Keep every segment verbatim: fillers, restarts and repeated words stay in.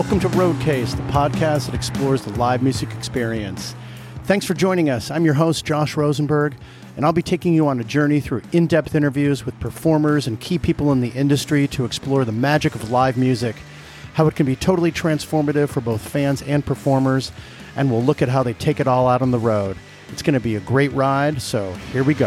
Welcome to Roadcase, the podcast that explores the live music experience. Thanks for joining us. I'm your host, Josh Rosenberg, and I'll be taking you on a journey through in-depth interviews with performers and key people in the industry to explore the magic of live music, how it can be totally transformative for both fans and performers, and we'll look at how they take it all out on the road. It's going to be a great ride, so here we go.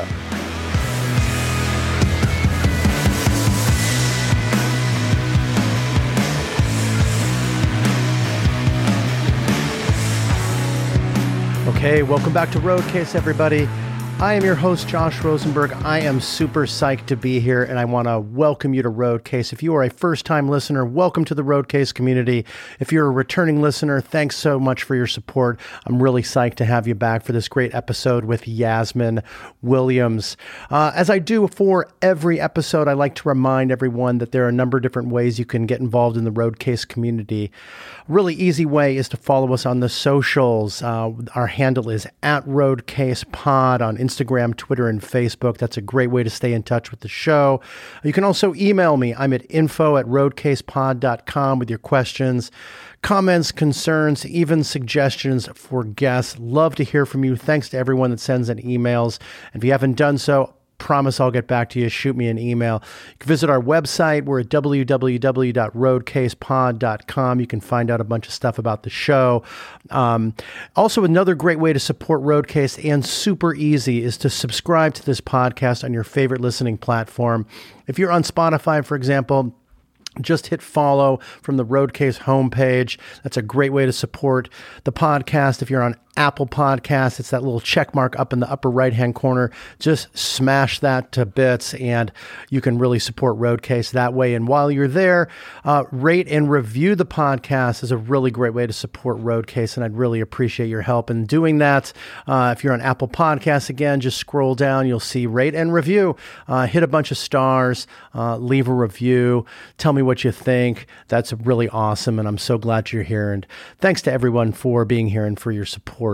Okay, welcome back to Roadcase, everybody. I am your host, Josh Rosenberg. I am super psyched to be here, and I want to welcome you to Roadcase. If you are a first-time listener, welcome to the Roadcase community. If you're a returning listener, thanks so much for your support. I'm really psyched to have you back for this great episode with Yasmin Williams. Uh, as I do for every episode, I like to remind everyone that there are a number of different ways you can get involved in the Roadcase community. A really easy way is to follow us on the socials. Uh, our handle is at RoadcasePod on Instagram, Twitter, and Facebook. That's a great way to stay in touch with the show. You can also email me. I'm at info at roadcasepod dot com with your questions, comments, concerns, even suggestions for guests. Love to hear from you. Thanks to everyone that sends in emails. And if you haven't done so, promise I'll get back to you. Shoot me an email. You can visit our website. We're at w w w dot roadcasepod dot com. You can find out a bunch of stuff about the show. Um, also, another great way to support Roadcase, and super easy, is to subscribe to this podcast on your favorite listening platform. If you're on Spotify, for example, just hit follow from the Roadcase homepage. That's a great way to support the podcast. If you're on Apple Podcasts, it's that little check mark up in the upper right-hand corner. Just smash that to bits, and you can really support Roadcase that way. And while you're there, uh, rate and review the podcast is a really great way to support Roadcase, and I'd really appreciate your help in doing that. Uh, if you're on Apple Podcasts, again, just scroll down. You'll see rate and review. Uh, hit a bunch of stars. Uh, leave a review. Tell me what you think. That's really awesome, and I'm so glad you're here. And thanks to everyone for being here and for your support.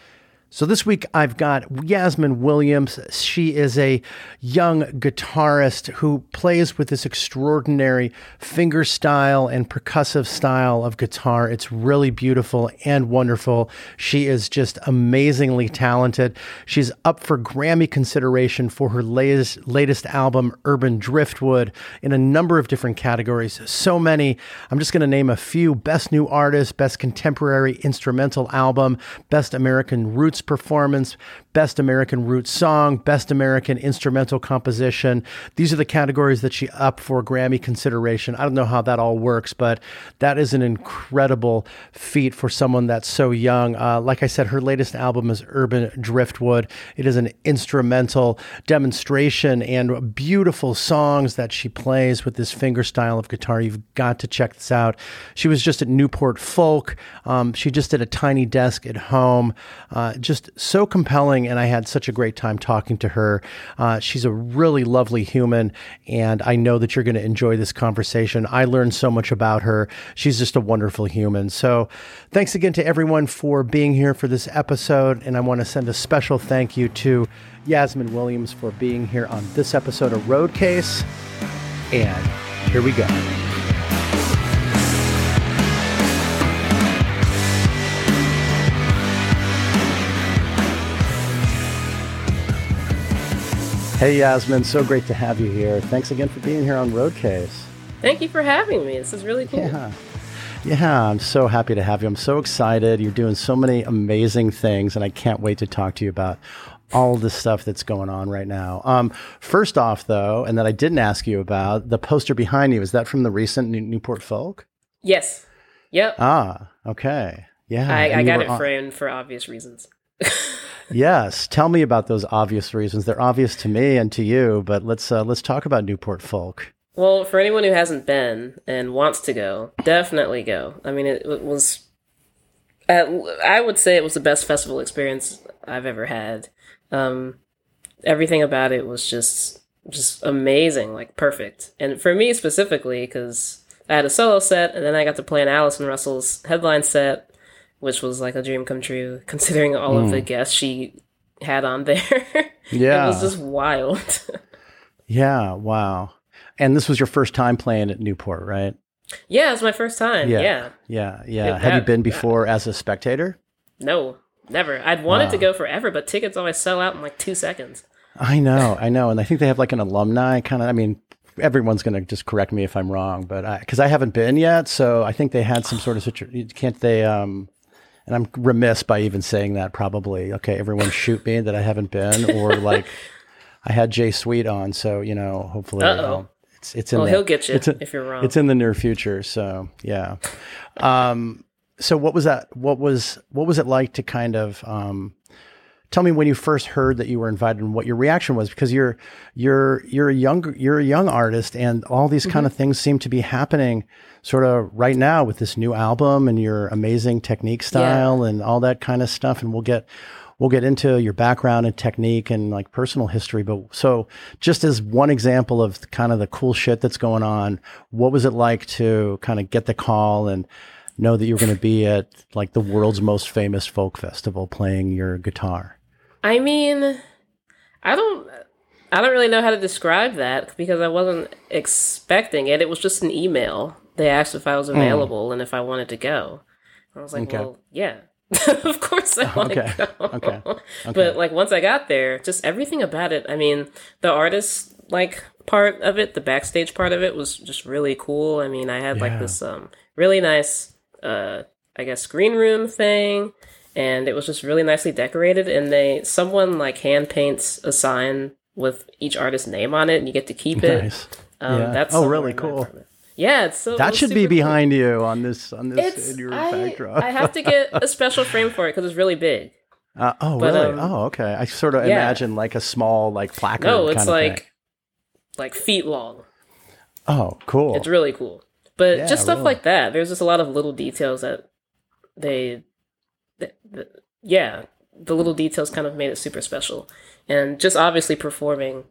So this week I've got Yasmin Williams. She is a young guitarist who plays with this extraordinary finger style and percussive style of guitar. It's really beautiful and wonderful. She is just amazingly talented. She's up for Grammy consideration for her latest latest album, Urban Driftwood, in a number of different categories. So many. I'm just going to name a few: Best New Artist, Best Contemporary Instrumental Album, Best American Roots Performance, Best American Roots Song, Best American Instrumental Composition. These are the categories that she up for Grammy consideration. I don't know how that all works, but that is an incredible feat for someone that's so young. Uh, like I said, her latest album is Urban Driftwood. It is an instrumental demonstration and beautiful songs that she plays with this finger style of guitar. You've got to check this out. She was just at Newport Folk. Um, she just did a Tiny Desk at Home. Uh, just so compelling, and I had such a great time talking to her. Uh, she's a really lovely human, and I know that you're going to enjoy this conversation. I learned so much about her. She's just a wonderful human. So thanks again to everyone for being here for this episode, and I want to send a special thank you to Yasmin Williams for being here on this episode of Roadcase, and here we go. Hey, Yasmin, so great to have you here. Thanks again for being here on Roadcase. Thank you for having me. This is really cool. Yeah. Yeah, I'm so happy to have you. I'm so excited. You're doing so many amazing things, and I can't wait to talk to you about all the stuff that's going on right now. Um, first off, though, and that I didn't ask you about, the poster behind you, is that from the recent New- Newport Folk? Yes. Yep. Ah, okay. Yeah. I, I got it on- framed for obvious reasons. Yes. Tell me about those obvious reasons. They're obvious to me and to you, but let's uh, let's talk about Newport Folk. Well, for anyone who hasn't been and wants to go, definitely go. I mean, it, it was, uh, I would say it was the best festival experience I've ever had. Um, everything about it was just just amazing, like perfect. And for me specifically, because I had a solo set, and then I got to play in Allison Russell's headline set, which was like a dream come true, considering all mm. of the guests she had on there. Yeah. It was just wild. Yeah, wow. And this was your first time playing at Newport, right? Yeah, it's my first time. Yeah, Yeah. yeah, yeah. It- Have you that- been before as a spectator? No, never. I'd wanted to Wow. go forever, but tickets always sell out in like two seconds. I know, I know, and I think they have like an alumni kind of. I mean, everyone's going to just correct me if I'm wrong, but because I, I haven't been yet, so I think they had some sort of situation. Can't they? Um, and I'm remiss by even saying that. Probably okay. Everyone shoot me that I haven't been, or like I had Jay Sweet on, so you know, hopefully, Uh-oh. um, it's it's in. Well, the, he'll get you it's a- if you're wrong. It's in the near future, so yeah. Um, so what was that? What was what was it like to kind of? Um, Tell me when you first heard that you were invited and what your reaction was, because you're you're you're a young you're a young artist, and all these kind of things seem to be happening sort of right now with this new album and your amazing technique style and all that kind of stuff. And we'll get we'll get into your background and technique and like personal history. But so just as one example of kind of the cool shit that's going on, what was it like to kind of get the call and know that you were going to be at like the world's most famous folk festival playing your guitar? I mean, I don't, I don't really know how to describe that because I wasn't expecting it. It was just an email. They asked if I was available and if I wanted to go. I was like, Okay. well, yeah, of course I want Okay. to go. Okay. Okay. But like once I got there, just everything about it. I mean, the artist like part of it, the backstage part of it was just really cool. I mean, I had like Yeah. this um really nice, uh, I guess, green room thing. And it was just really nicely decorated. And they, someone like hand paints a sign with each artist's name on it, and you get to keep it. Nice. Um, Yeah. That's Oh, somewhere really in my cool. apartment. Yeah, it's so it That was should be super cool. behind you on this on this It's in your I, backdrop. I have to get a special frame for it because it's really big. Uh, oh, but, really? um, oh, okay. I sort of yeah. imagine like a small like placard. No, it's kind of like thing. like feet long. Oh, cool. It's really cool. But Yeah, just stuff really. like that. There's just a lot of little details that they, that, that, yeah, the little details kind of made it super special. And just obviously performing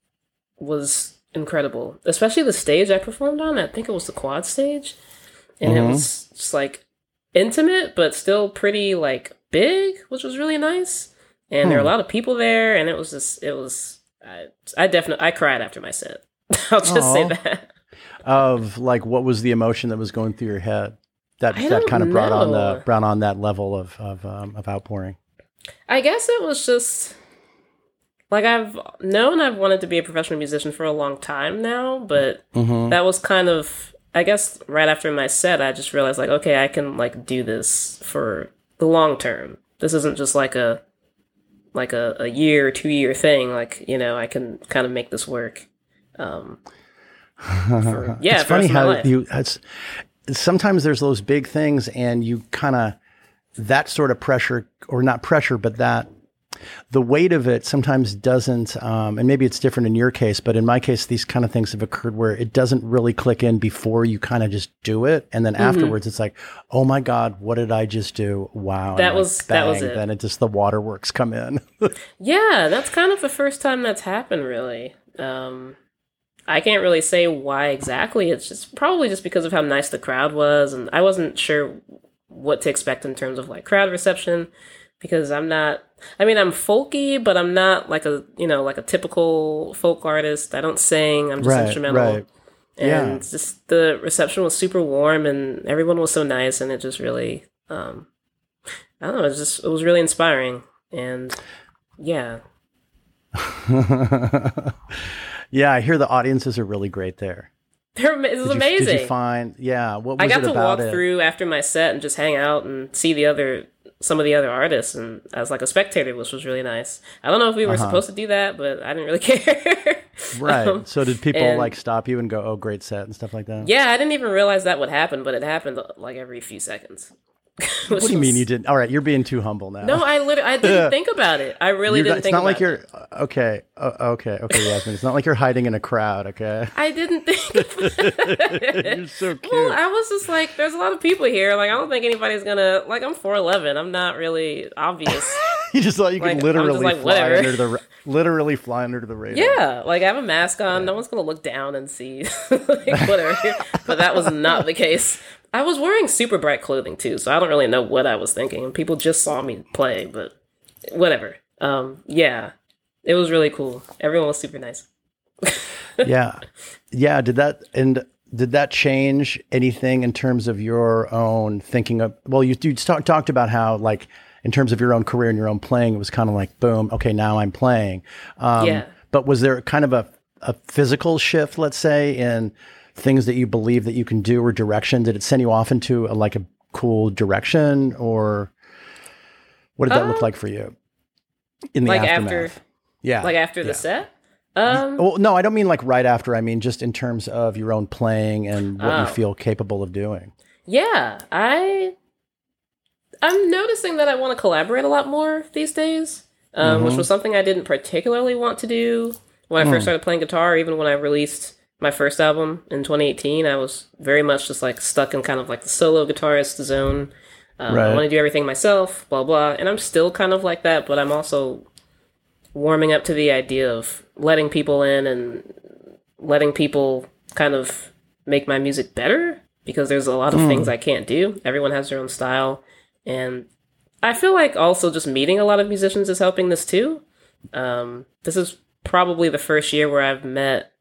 was incredible. Especially the stage I performed on. I think it was the quad stage. And Mhm. it was just like intimate, but still pretty like big, which was really nice. And there were a Hmm. lot of people there. And it was just, it was, I, I definitely, I cried after my set. I'll just say Aw. that. Of like what was the emotion that was going through your head that I that don't kind of brought on the know. brought on that level of of um, of outpouring? I guess it was just like I've known I've wanted to be a professional musician for a long time now, but Mm-hmm. that was kind of I guess right after my set I just realized like okay, I can like do this for the long term. This isn't just like a like a, a year, two year thing. Like, you know, I can kind of make this work. Um for, yeah, It's for the funny rest of my how life. you it's sometimes there's those big things and you kind of that sort of pressure or not pressure, but that the weight of it sometimes doesn't, um, and maybe it's different in your case, but in my case, these kind of things have occurred where it doesn't really click in before you kind of just do it. And then Mm-hmm. afterwards it's like, oh my God, what did I just do? Wow. And That like, was- that was bang, it. Then it just, the waterworks come in. Yeah, that's kind of the first time that's happened, really. Um, I can't really say why exactly. It's just probably just because of how nice the crowd was, and I wasn't sure what to expect in terms of like crowd reception because I'm not. I mean, I'm folky, but I'm not like a you know like a typical folk artist. I don't sing. I'm just Right, instrumental. right. And Yeah. just the reception was super warm, and everyone was so nice, and it just really, um, I don't know, it was just it was really inspiring, and yeah. Yeah, I hear the audiences are really great there. They're, ama- it was Did you, amazing. Did you find? Yeah, what was I got it to about walk it? through after my set and just hang out and see the other some of the other artists, and as like a spectator, which was really nice. I don't know if we were Uh-huh. supposed to do that, but I didn't really care. Right. Um, so did people and- like stop you and go, "Oh, great set" and stuff like that? yeah, I didn't even realize that would happen, but it happened like every few seconds. What do you mean you didn't? All right, you're being too humble now. No, I literally I didn't think about it. I really You're didn't not- it's think not about like it. you're uh, okay. Uh, okay, okay, Yasmin. It's not like you're hiding in a crowd. Okay, I didn't think about it. you're so cute. Well, I was just like, there's a lot of people here. Like, I don't think anybody's gonna like. I'm four eleven. I'm not really obvious. You just thought you like, could I'm literally just like, fly whatever. under the ra- literally fly under the radar. Yeah, like I have a mask on. No one's gonna look down and see, like whatever. But that was not the case. I was wearing super bright clothing too, so I don't really know what I was thinking. And people just saw me play, but whatever. Um, yeah, it was really cool. Everyone was super nice. yeah, yeah. Did that and did that change anything in terms of your own thinking of, well, you, you talk, talked about how like in terms of your own career and your own playing, it was kind of like, boom, okay, now I'm playing. Um, yeah. But was there kind of a, a physical shift, let's say, in things that you believe that you can do or direction? Did it send you off into a, like a cool direction, or what did that uh, look like for you in the like aftermath? After, yeah. Like after yeah. the set? Um, well, no, I don't mean like right after. I mean just in terms of your own playing and what oh. you feel capable of doing. Yeah, I, I'm noticing that I want to collaborate a lot more these days, um, mm-hmm. which was something I didn't particularly want to do when I mm. first started playing guitar. Even when I released my first album in twenty eighteen, I was very much just like stuck in kind of like the solo guitarist zone. Um, right. I want to do everything myself, blah, blah. And I'm still kind of like that, but I'm also warming up to the idea of letting people in and letting people kind of make my music better, because there's a lot of mm. things I can't do. Everyone has their own style. And I feel like also just meeting a lot of musicians is helping this too. Um, this is probably the first year where I've met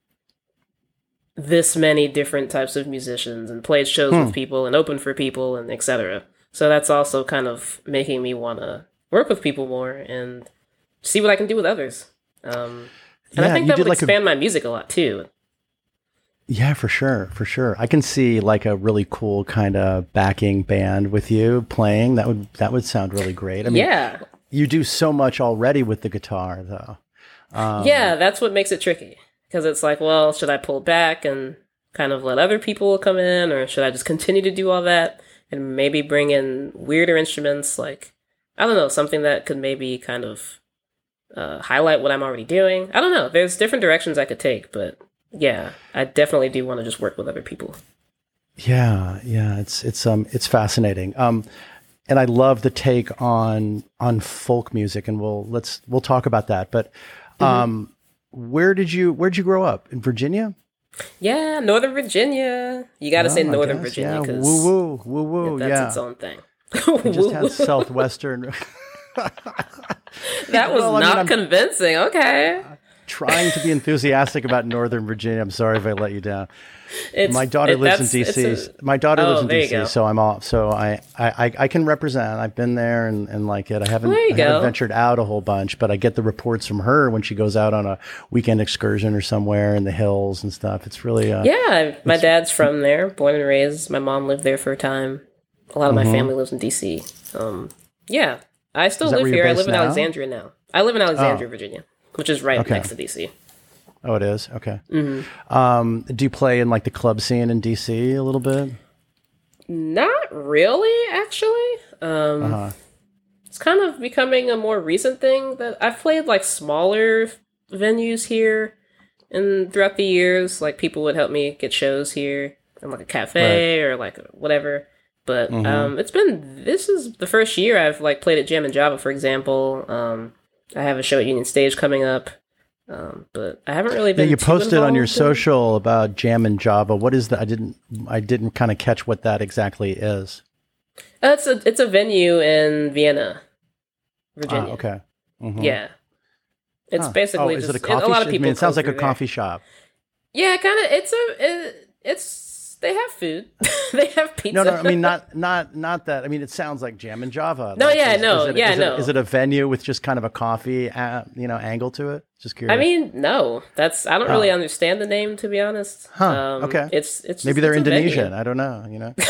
this many different types of musicians and played shows mm. with people and opened for people and et cetera. So that's also kind of making me want to work with people more and see what I can do with others. Um, and yeah, I think that would like expand a, my music a lot too. Yeah, for sure. For sure. I can see like a really cool kind of backing band with you playing. That would, that would sound really great. I mean, yeah. You do so much already with the guitar though. Um, yeah, that's what makes it tricky. Because it's like, well, should I pull back and kind of let other people come in, or should I just continue to do all that and maybe bring in weirder instruments, like, I don't know, something that could maybe kind of uh, highlight what I'm already doing? I don't know. There's different directions I could take, but yeah, I definitely do want to just work with other people. Yeah, yeah, it's it's um it's fascinating. Um, and I love the take on on folk music, and we'll let's we'll talk about that. But um. Mm-hmm. Where did you Where did you grow up? In Virginia? Yeah, Northern Virginia. You got to oh, say Northern Virginia because yeah. woo woo woo woo. That's yeah. its own thing. It just has southwestern. That was well, not I mean, convincing. Okay. Trying to be enthusiastic about Northern Virginia. I'm sorry if I let you down. It's, my daughter it, lives in D C. A, my daughter oh, lives in D C, you so I'm off. So I, I, I can represent. I've been there and, and like it. I haven't, I haven't ventured out a whole bunch, but I get the reports from her when she goes out on a weekend excursion or somewhere in the hills and stuff. It's really uh, yeah. My dad's from there, born and raised. My mom lived there for a time. A lot of mm-hmm. my family lives in D C. Um, yeah, I still live here. I live in now? Alexandria now. I live in Alexandria, oh. Virginia, which is right okay. next to D C. Oh, it is? Okay. Mm-hmm. Um, do you play in like the club scene in D C a little bit? Not really, actually. Um, uh-huh. It's kind of becoming a more recent thing that I've played like smaller venues here and throughout the years, like people would help me get shows here in like a cafe right. or like whatever. But mm-hmm. um, it's been, this is the first year I've like played at Jam and Java, for example. Um, I have a show at Union Stage coming up. Um, but I haven't really been. Yeah, you too posted on your in... social about Jam and Java. What is that? I didn't. I didn't kind of catch what that exactly is. Uh, it's a it's a venue in Vienna, Virginia. Ah, okay. Mm-hmm. Yeah, it's huh. basically oh, is just it a coffee a lot of people. I mean, it sounds like a there. coffee shop. Yeah, kind of. It's a. It, it's they have food. They have pizza. No, no. I mean, not not not that. I mean, it sounds like Jam and Java. No, like, yeah, is, no, is it, yeah, is no. It, is it a venue with just kind of a coffee, uh, you know, angle to it? Just curious. I mean, no. That's I don't oh. really understand the name, to be honest. Huh. Um, okay. It's it's maybe they're it's Indonesian. I don't know. You know.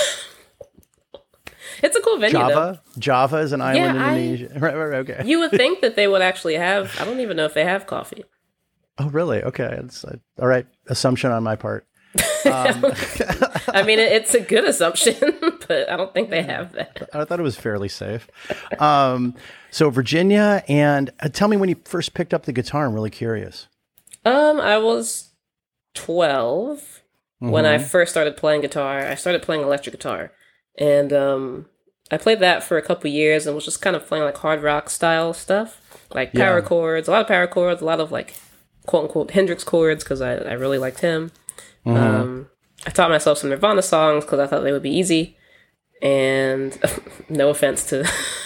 It's a cool venue. Java. Though. Java is an island yeah, in Indonesia. I, right, right, okay. You would think that they would actually have. I don't even know if they have coffee. Oh, really? Okay. It's, uh, all right. Assumption on my part. Um, I mean, it's a good assumption, but I don't think they have that. I thought it was fairly safe. Um, so Virginia, and uh, tell me when you first picked up the guitar. I'm really curious. Um, I was twelve mm-hmm. when I first started playing guitar. I started playing electric guitar, and um, I played that for a couple years and was just kind of playing like hard rock style stuff, like power yeah. chords, a lot of power chords, a lot of like quote unquote Hendrix chords because I, I really liked him. Mm-hmm. Um, I taught myself some Nirvana songs because I thought they would be easy. And no offense to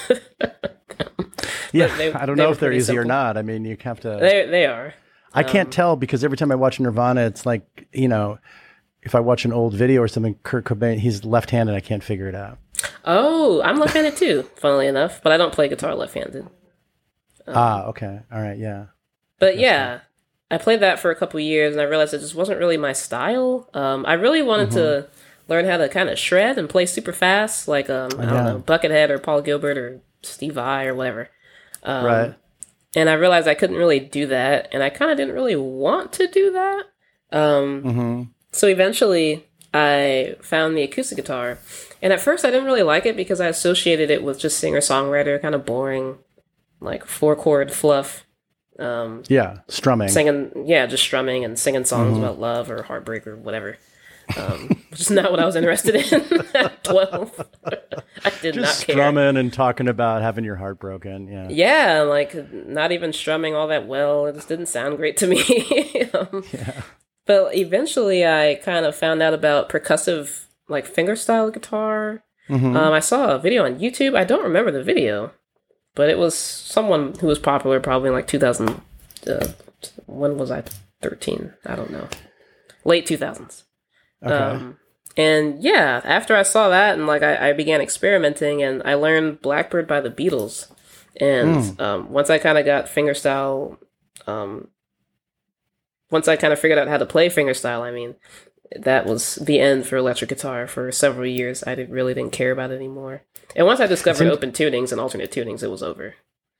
yeah, they, I don't know if they're easy simple. or not. I mean, you have to. They they are. I um, can't tell because every time I watch Nirvana, it's like, you know, if I watch an old video or something, Kurt Cobain, he's left-handed. I can't figure it out. Oh, I'm left-handed too, funnily enough, but I don't play guitar left-handed. Um, ah, okay. All right, yeah. But That's yeah, right. I played that for a couple of years, and I realized it just wasn't really my style. Um, I really wanted mm-hmm. to learn how to kind of shred and play super fast, like, um, I don't yeah. know, Buckethead or Paul Gilbert or Steve Vai or whatever. Um, right. And I realized I couldn't really do that, and I kind of didn't really want to do that. Um, mm-hmm. So eventually, I found the acoustic guitar. And at first, I didn't really like it because I associated it with just singer-songwriter, kind of boring, like four-chord fluff. Um, yeah, strumming. Singing, yeah, just strumming and singing songs mm-hmm. about love or heartbreak or whatever. Um, which is not what I was interested in at twelve. I did just not care. Strumming and talking about having your heart broken. Yeah. Yeah, like not even strumming all that well. It just didn't sound great to me. um, yeah. But eventually I kind of found out about percussive, like fingerstyle guitar. Mm-hmm. Um, I saw a video on YouTube. I don't remember the video, but it was someone who was popular probably in like two thousand. Uh, when was I? thirteen. I don't know. Late two thousands. Okay. Um, and yeah, after I saw that and like I, I began experimenting and I learned Blackbird by the Beatles. And mm. um, once I kind of got fingerstyle, um, once I kind of figured out how to play fingerstyle, I mean, that was the end for electric guitar for several years. I did, really didn't care about it anymore. And once I discovered in- open tunings and alternate tunings, it was over.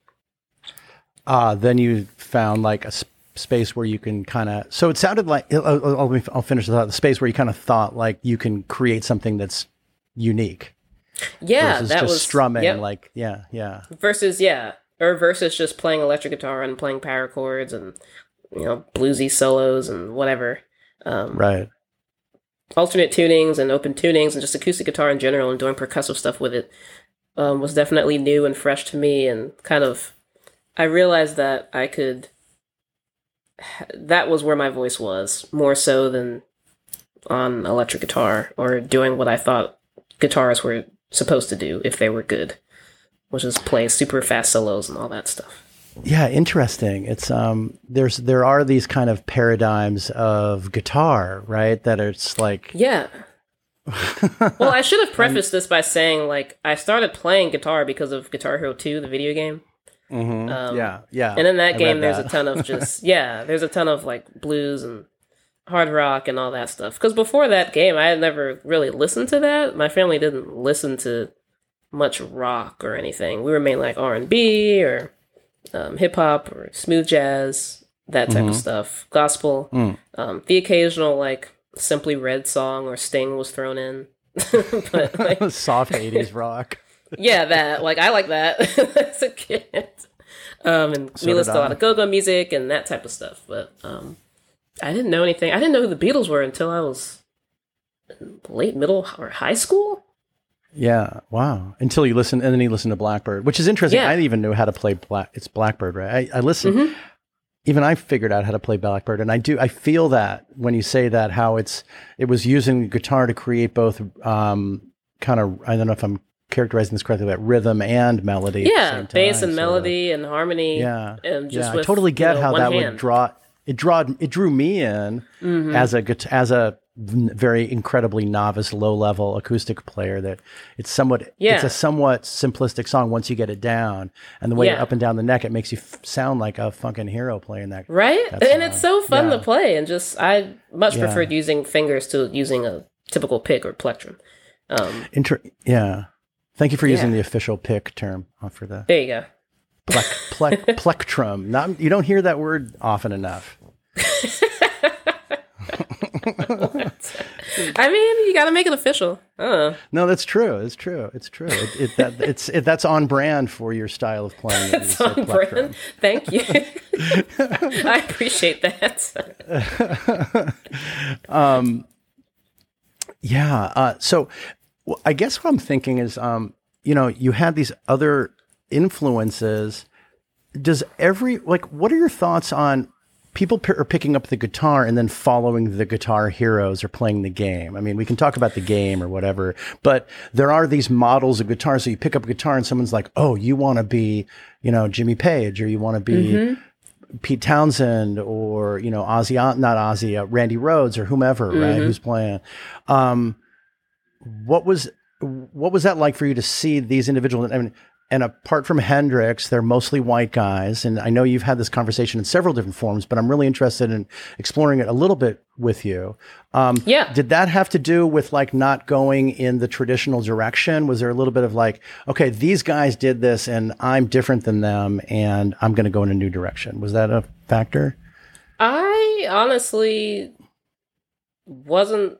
Ah, uh, then you found like a sp- space where you can kind of, so it sounded like, I'll, I'll, I'll finish the thought, the space where you kind of thought like you can create something that's unique. Yeah, versus that just was strumming. Yep. Like, yeah, yeah. Versus, yeah, or versus just playing electric guitar and playing power chords and, you know, bluesy solos and whatever. Um, right. Alternate tunings and open tunings and just acoustic guitar in general and doing percussive stuff with it um, was definitely new and fresh to me and kind of, I realized that I could, that was where my voice was, more so than on electric guitar or doing what I thought guitarists were supposed to do if they were good, which is play super fast solos and all that stuff. Yeah, interesting. It's um, there's there are these kind of paradigms of guitar, right? That it's like yeah. Well, I should have prefaced this by saying like I started playing guitar because of Guitar Hero two, the video game. Mm-hmm. Um, yeah, yeah. And in that I game, there's that. a ton of just yeah, there's a ton of like blues and hard rock and all that stuff. Because before that game, I had never really listened to that. My family didn't listen to much rock or anything. We were mainly like R and B or um, hip hop or smooth jazz, that type mm-hmm. of stuff. Gospel, mm. um, the occasional like Simply Red song or Sting was thrown in. But like, soft eighties rock. Yeah, that like I like that as a kid. Um, and so we listened to a lot of go-go music and that type of stuff. But um, I didn't know anything. I didn't know who the Beatles were until I was late middle or high school. Yeah, wow. Until you listen, and then you listen to Blackbird, which is interesting. Yeah. I didn't even know how to play Black. It's Blackbird, right? I, I listened. Mm-hmm. Even I figured out how to play Blackbird, and I do. I feel that when you say that, how it's it was using the guitar to create both um, kind of. I don't know if I'm characterizing this correctly, but rhythm and melody. Yeah, at the same bass time, and so. melody and harmony. Yeah, and just yeah. with, I totally get you know, how that hand. would draw. It drawed. It drew me in mm-hmm. as a as a very incredibly novice, low level acoustic player. That it's somewhat. Yeah. It's a somewhat simplistic song once you get it down, and the way yeah. up and down the neck, it makes you f- sound like a fucking hero playing that. Right, that and it's so fun yeah. to play. And just I much yeah. preferred using fingers to using a typical pick or plectrum. Um, Inter- yeah. Thank you for using yeah. the official pick term for the. There you go. Plec- plec- plectrum. Not you don't hear that word often enough. I mean, you got to make it official. I don't know. No, that's true. It's true. It's true. It, it, that, it's it, that's on brand for your style of playing. It's on brand. Thank you. I appreciate that. um, yeah. Uh, so, well, I guess what I'm thinking is, um, you know, you had these other influences. Does every like? What are your thoughts on? People p- are picking up the guitar and then following the guitar heroes or playing the game. I mean, we can talk about the game or whatever, but there are these models of guitar. So you pick up a guitar and someone's like, oh, you want to be, you know, Jimmy Page, or you want to be, mm-hmm. Pete Townsend or, you know, Ozzy, not Ozzy, uh, Randy Rhoads or whomever, mm-hmm. right? Who's playing. Um, what was, what was that like for you to see these individuals? I mean, and apart from Hendrix, they're mostly white guys. And I know you've had this conversation in several different forms, but I'm really interested in exploring it a little bit with you. Um, yeah. Did that have to do with like not going in the traditional direction? Was there a little bit of like, okay, these guys did this and I'm different than them and I'm going to go in a new direction? Was that a factor? I honestly wasn't,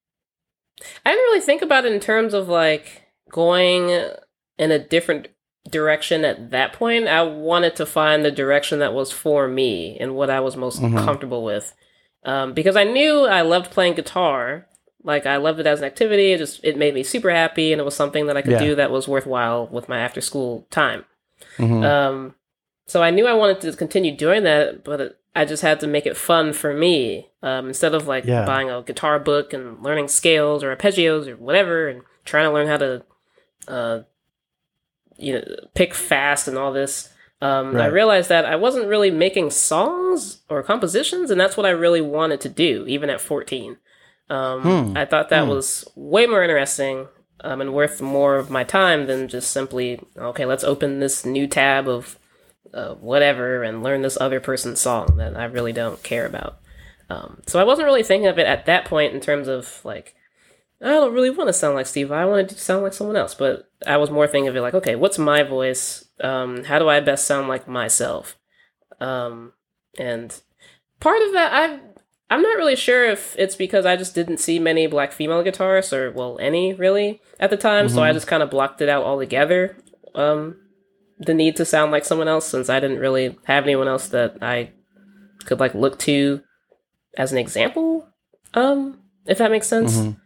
I didn't really think about it in terms of like going in a different direction at that point. I wanted to find the direction that was for me and what I was most mm-hmm. comfortable with. Um, because I knew I loved playing guitar. Like I loved it as an activity. It just, it made me super happy and it was something that I could yeah. do that was worthwhile with my after school time. Mm-hmm. Um, so I knew I wanted to continue doing that, but I just had to make it fun for me. Um, instead of like yeah. buying a guitar book and learning scales or arpeggios or whatever and trying to learn how to, uh, you know, pick fast and all this. Um, right. I realized that I wasn't really making songs or compositions, and that's what I really wanted to do, even at fourteen. Um, hmm. I thought that hmm. was way more interesting um, and worth more of my time than just simply, okay, let's open this new tab of uh, whatever and learn this other person's song that I really don't care about. Um, so I wasn't really thinking of it at that point in terms of, like, I don't really want to sound like Steve. I want to sound like someone else. But I was more thinking of it like, okay, what's my voice? Um, how do I best sound like myself? Um, and part of that, I, I'm not really sure if it's because I just didn't see many black female guitarists, or, well, any, really, at the time. Mm-hmm. So I just kind of blocked it out altogether, um, the need to sound like someone else, since I didn't really have anyone else that I could, like, look to as an example, um, if that makes sense. Mm-hmm.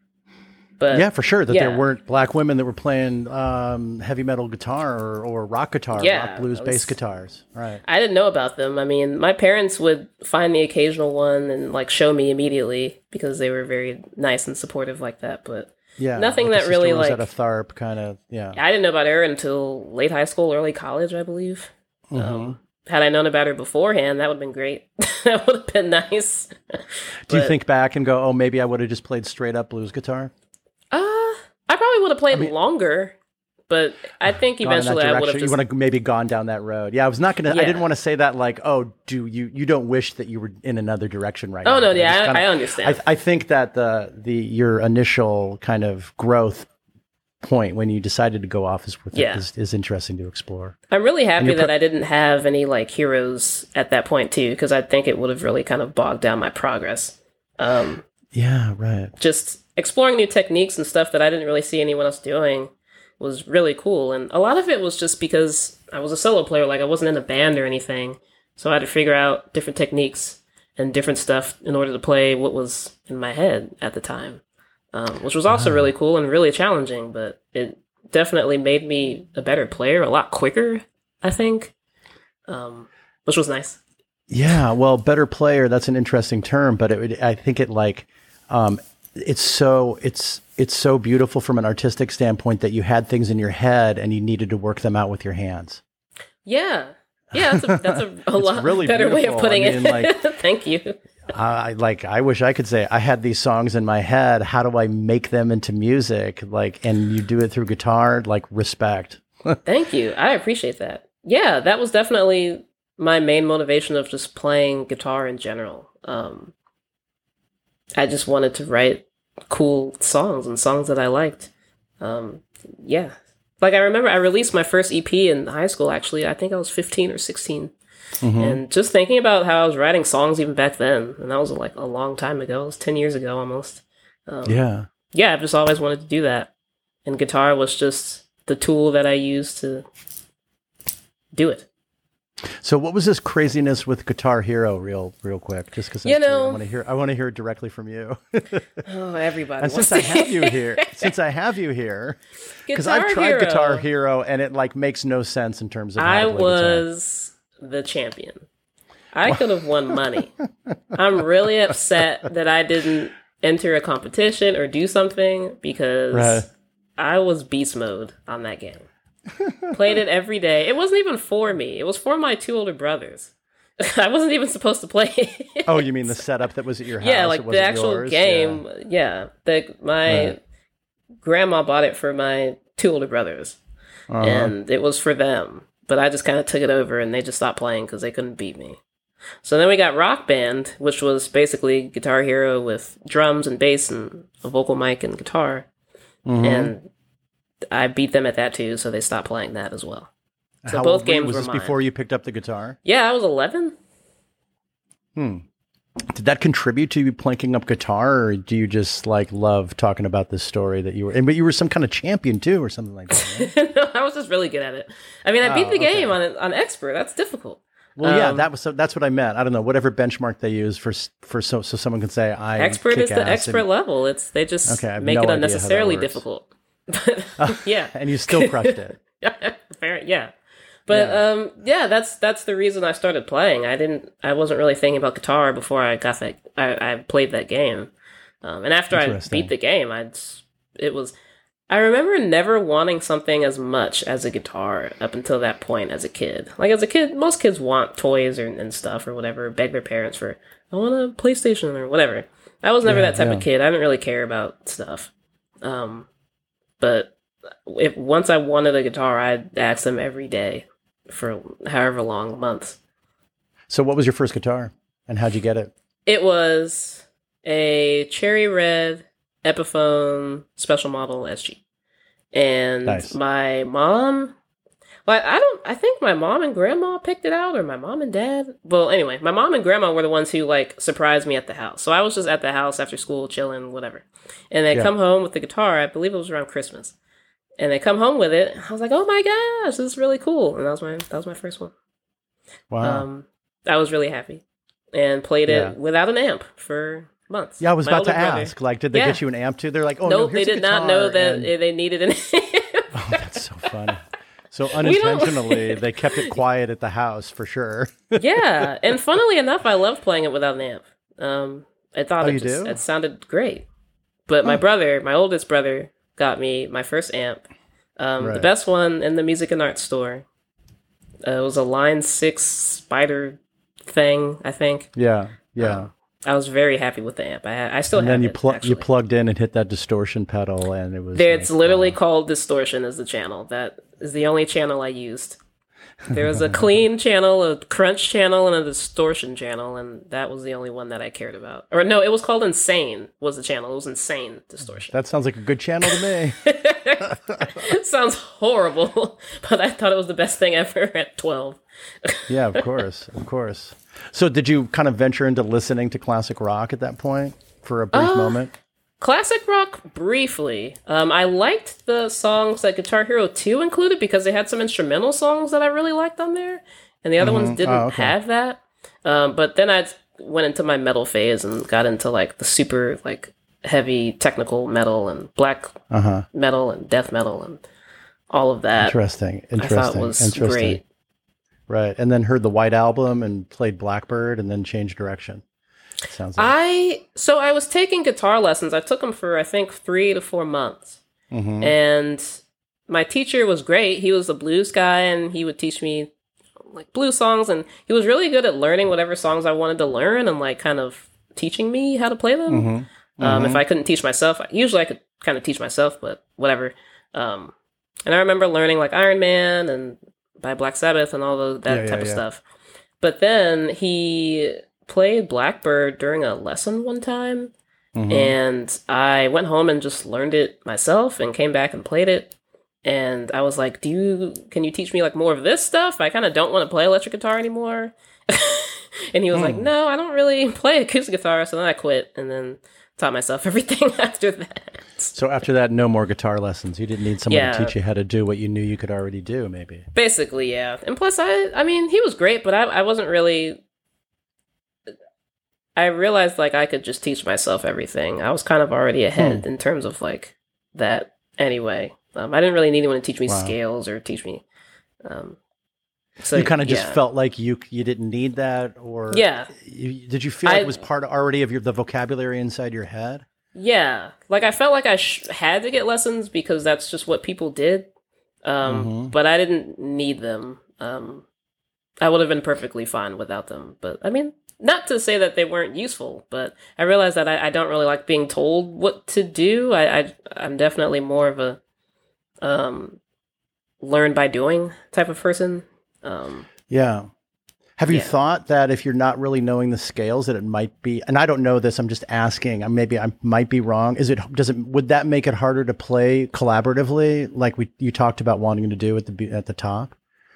But, yeah, for sure. That yeah. there weren't black women that were playing um, heavy metal guitar or, or rock guitar, yeah, rock blues, was, bass guitars. Right. I didn't know about them. I mean, my parents would find the occasional one and like show me immediately because they were very nice and supportive like that. But yeah, nothing like that really like a Tharp kind of. Yeah, I didn't know about her until late high school, early college, I believe. Mm-hmm. Um, had I known about her beforehand, that would have been great. That would have been nice. Do but, you think back and go, oh, maybe I would have just played straight up blues guitar? Uh, I probably would have played I mean, longer, but I think eventually I would have just... You would have maybe gone down that road. Yeah, I was not going to... Yeah. I didn't want to say that like, oh, do you you don't wish that you were in another direction right oh, now. Oh, no, yeah, I, kinda, I understand. I, I think that the the your initial kind of growth point when you decided to go off is, with yeah. it is, is interesting to explore. I'm really happy pro- that I didn't have any like heroes at that point too, because I think it would have really kind of bogged down my progress. Um, yeah, right. Just exploring new techniques and stuff that I didn't really see anyone else doing was really cool. And a lot of it was just because I was a solo player, like I wasn't in a band or anything. So I had to figure out different techniques and different stuff in order to play what was in my head at the time, um, which was also wow. really cool and really challenging, but it definitely made me a better player a lot quicker, I think, um, which was nice. Yeah, well, better player, that's an interesting term, but it, I think it like... Um, It's so it's it's so beautiful from an artistic standpoint that you had things in your head and you needed to work them out with your hands. Yeah, yeah, that's a, that's a, a lot really better beautiful. way of putting I mean, it. Like, Thank you. I like. I wish I could say I had these songs in my head. How do I make them into music? Like, and you do it through guitar. Like, respect. Thank you. I appreciate that. Yeah, that was definitely my main motivation of just playing guitar in general. Um, I just wanted to write cool songs and songs that I liked. Um, yeah. Like I remember I released my first E P in high school, actually. I think I was fifteen or sixteen. Mm-hmm. And just thinking about how I was writing songs even back then, and that was like a long time ago. It was ten years ago almost. Um, yeah. Yeah, I've just always wanted to do that. And guitar was just the tool that I used to do it. So what was this craziness with Guitar Hero real real quick? Just because you know, I want to hear I want to hear it directly from you. Oh, everybody. And since I have you here, since I have you here, because I've tried Hero. Guitar Hero and it like makes no sense in terms of how I to play was guitar. The champion. I could have won money. I'm really upset that I didn't enter a competition or do something because right. I was beast mode on that game. Played it every day. It wasn't even for me. It was for my two older brothers. I wasn't even supposed to play it. Oh, you mean the setup that was at your house? Yeah, like it the wasn't actual yours? game. Yeah, yeah the, my Right. grandma bought it for my two older brothers, Uh-huh. and it was for them. But I just kind of took it over, and they just stopped playing because they couldn't beat me. So then we got Rock Band, which was basically Guitar Hero with drums and bass and a vocal mic and guitar. Mhm. And I beat them at that too, so they stopped playing that as well. So How both old were you? games Was were this mine. before you picked up the guitar? Yeah, I was eleven. Hmm. Did that contribute to you plinking up guitar, or do you just like love talking about this story that you were? And but you were some kind of champion too, or something like that. Right? No, I was just really good at it. I mean, I beat Oh, the game okay. on on expert. That's difficult. Well, yeah, Um, that was that's what I meant. I don't know whatever benchmark they use for for so so someone can say I Expert kick is the ass expert and, level. It's they just Okay, I have make no it idea how that unnecessarily works. difficult. But, yeah, and you still crushed it. Fair, yeah. But Yeah. um, yeah, that's that's the reason I started playing. I didn't, I wasn't really thinking about guitar before I got that. I, I played that game, um, and after I Interesting. beat the game, I it was. I remember never wanting something as much as a guitar up until that point as a kid. Like as a kid, most kids want toys or, and stuff or whatever, beg their parents for, I want a PlayStation or whatever. I was never Yeah, that type yeah. of kid. I didn't really care about stuff. Um, but if once I wanted a guitar, I'd ask them every day for however long, months. So, what was your first guitar, and how'd you get it? It was a cherry red Epiphone special model S G. And Nice. my mom, well, I don't, I think my mom and grandma picked it out, or my mom and dad. Well, anyway, my mom and grandma were the ones who like surprised me at the house. So I was just at the house after school, chilling, whatever. And they Yeah. come home with the guitar. I believe it was around Christmas. And they come home with it. I was like, oh my gosh, this is really cool. And that was my, that was my first one. Wow. Um, I was really happy and played Yeah. it without an amp for months. yeah, I was My about to older brother- ask. Like, did they Yeah. get you an amp too? They're like, oh no, nope, here's they a did not know guitar, that and- they needed an amp. Oh, that's so funny. So unintentionally, they kept it quiet at the house for sure. Yeah, and funnily enough, I loved playing it without an amp. Um, I thought Oh, it you just do? it sounded great. But my brother, my oldest brother, got me my first amp, um, the Right. best one in the music and art store. Uh, it was a Line Six Spider thing, I think. Yeah, yeah. Um, I was very happy with the amp. I I still and have then you it, plug you actually. plugged in and hit that distortion pedal, and it was. There, it's like, literally wow. called Distortion as the channel. That is the only channel I used. There was a clean channel, a crunch channel, and a distortion channel, and that was the only one that I cared about. Or no, it was called Insane was the channel. It was Insane Distortion. That sounds like a good channel to me. It sounds horrible, but I thought it was the best thing ever at twelve. Yeah, of course, of course. So, did you kind of venture into listening to classic rock at that point for a brief Uh, moment? Classic rock, briefly. Um, I liked the songs that Guitar Hero two included because they had some instrumental songs that I really liked on there, and the other ones didn't Oh, okay. have that. Um, but then I went into my metal phase and got into like the super like heavy technical metal and black Uh huh. metal and death metal and all of that. Interesting. I Interesting. thought was Interesting. great. Right, and then heard the White Album and played Blackbird, and then changed direction. Sounds like. I so I was taking guitar lessons. I took them for I think three to four months. Mhm. And my teacher was great. He was a blues guy, and he would teach me like blues songs, and he was really good at learning whatever songs I wanted to learn and like kind of teaching me how to play them. Mhm. Um, Mhm. if I couldn't teach myself, usually I could kind of teach myself, but whatever. Um, and I remember learning like Iron Man and by Black Sabbath and all the, that Yeah, type yeah, of yeah. stuff. But then he played Blackbird during a lesson one time. Mhm. And I went home and just learned it myself and came back and played it. And I was like, do you, can you teach me like more of this stuff? I kind of don't want to play electric guitar anymore. And he was like, Hmm. no, I don't really play acoustic guitar. So then I quit and then taught myself everything after that. So after that, no more guitar lessons. You didn't need someone Yeah. to teach you how to do what you knew you could already do, maybe. Basically, yeah. And plus, I, I mean, he was great, but I, I wasn't really. I realized like I could just teach myself everything. I was kind of already ahead in terms of like that anyway. Um, I didn't really need anyone to teach me Wow. scales or teach me. Um, so You kind of just yeah. felt like you you didn't need that, or Yeah. You, did you feel like I- it was part already of your the vocabulary inside your head? Yeah, like I felt like I sh- had to get lessons because that's just what people did. Um, Mhm. But I didn't need them. Um, I would have been perfectly fine without them. But I mean, not to say that they weren't useful, but I realized that I, I don't really like being told what to do. I, I I'm definitely more of a um learn by doing type of person. Um, yeah. Have you yeah. thought that if you're not really knowing the scales, that it might be? And I don't know this. I'm just asking. Maybe I might be wrong. Is it? Does it? Would that make it harder to play collaboratively, like we you talked about wanting to do at the at the top?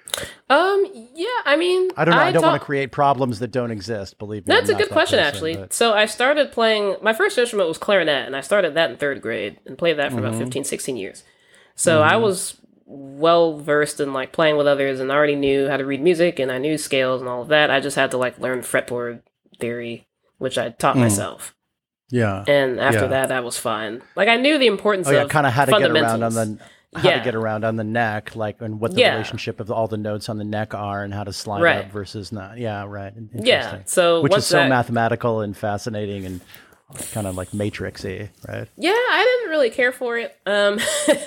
Um. Yeah. I mean, I don't know. I, I don't ta- want to create problems that don't exist. Believe me. That's I'm a good that question, person, actually. but... So I started playing. My first instrument was clarinet, and I started that in third grade and played that for mm-hmm. about fifteen, sixteen years. So mm-hmm. I was well versed in like playing with others, and already knew how to read music, and I knew scales and all of that. I just had to like learn fretboard theory, which I taught mm. myself. Yeah. And after yeah. that, I was fine. Like I knew the importance oh, yeah, of kind of how to get around on the how yeah. to get around on the neck, like and what the yeah. relationship of all the notes on the neck are, and how to slide right. up versus not. Yeah, right. Yeah. So which is so that, mathematical and fascinating and kind of like matrixy, right? Yeah, I didn't really care for it. Um,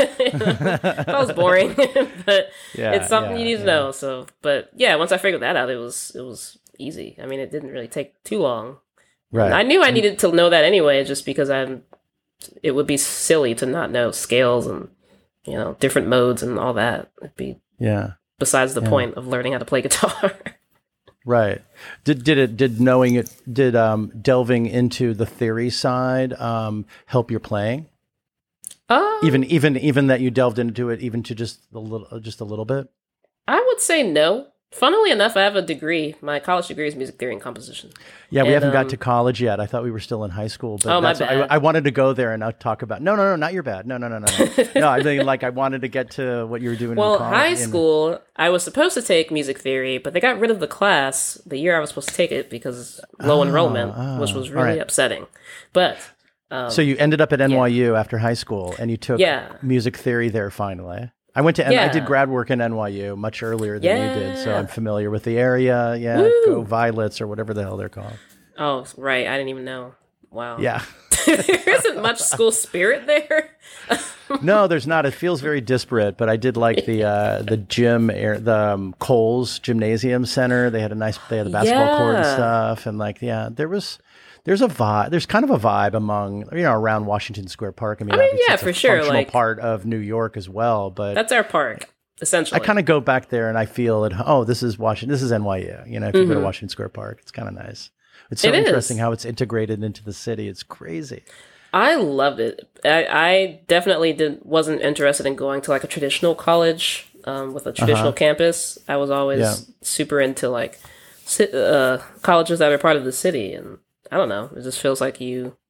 that was boring, but yeah, it's something yeah, you need to yeah. know. So, but yeah, once I figured that out, it was it was easy. I mean, it didn't really take too long. Right. And I knew I needed to know that anyway, just because I'm. It would be silly to not know scales and you know different modes and all that. It'd be yeah. Besides the yeah. point of learning how to play guitar. Right. Did did it did knowing it did um delving into the theory side um help your playing? Um, even even even that you delved into it even to just a little just a little bit? I would say no. Funnily enough, I have a degree. My college degree is music theory and composition. Yeah, we and, haven't um, got to college yet. I thought we were still in high school. But oh, that's, my bad. I, I wanted to go there and I'll talk about. No, no, no, not your bad. No, no, no, no, no. no, I mean, like I wanted to get to what you were doing. Well, in college, high in, school, I was supposed to take music theory, but they got rid of the class the year I was supposed to take it because low oh, enrollment, oh, which was really right. upsetting. But um, so you ended up at N Y U yeah. after high school, and you took yeah. music theory there finally. I went to, N- yeah. I did grad work in N Y U much earlier than yeah. you did, so I'm familiar with the area. Yeah, Woo! Go Violets or whatever the hell they're called. Oh, right. I didn't even know. Wow. Yeah. There isn't much school spirit there. No, there's not. It feels very disparate, but I did like the uh, the gym, air, the um, Coles Gymnasium Center. They had a nice, they had a basketball yeah. court and stuff, and like, yeah, there was. There's a vibe. There's kind of a vibe among you know around Washington Square Park. I mean, I mean obviously yeah, it's for a sure. Functional Like part of New York as well, but that's our park essentially. I kind of go back there and I feel it. Oh, this is Washington. This is N Y U. You know, if you mm-hmm. go to Washington Square Park, it's kind of nice. It's so it interesting is. how it's integrated into the city. It's crazy. I loved it. I, I definitely did wasn't interested in going to like a traditional college um, with a traditional uh-huh. campus. I was always yeah. super into like uh, colleges that are part of the city, and I don't know. It just feels like you.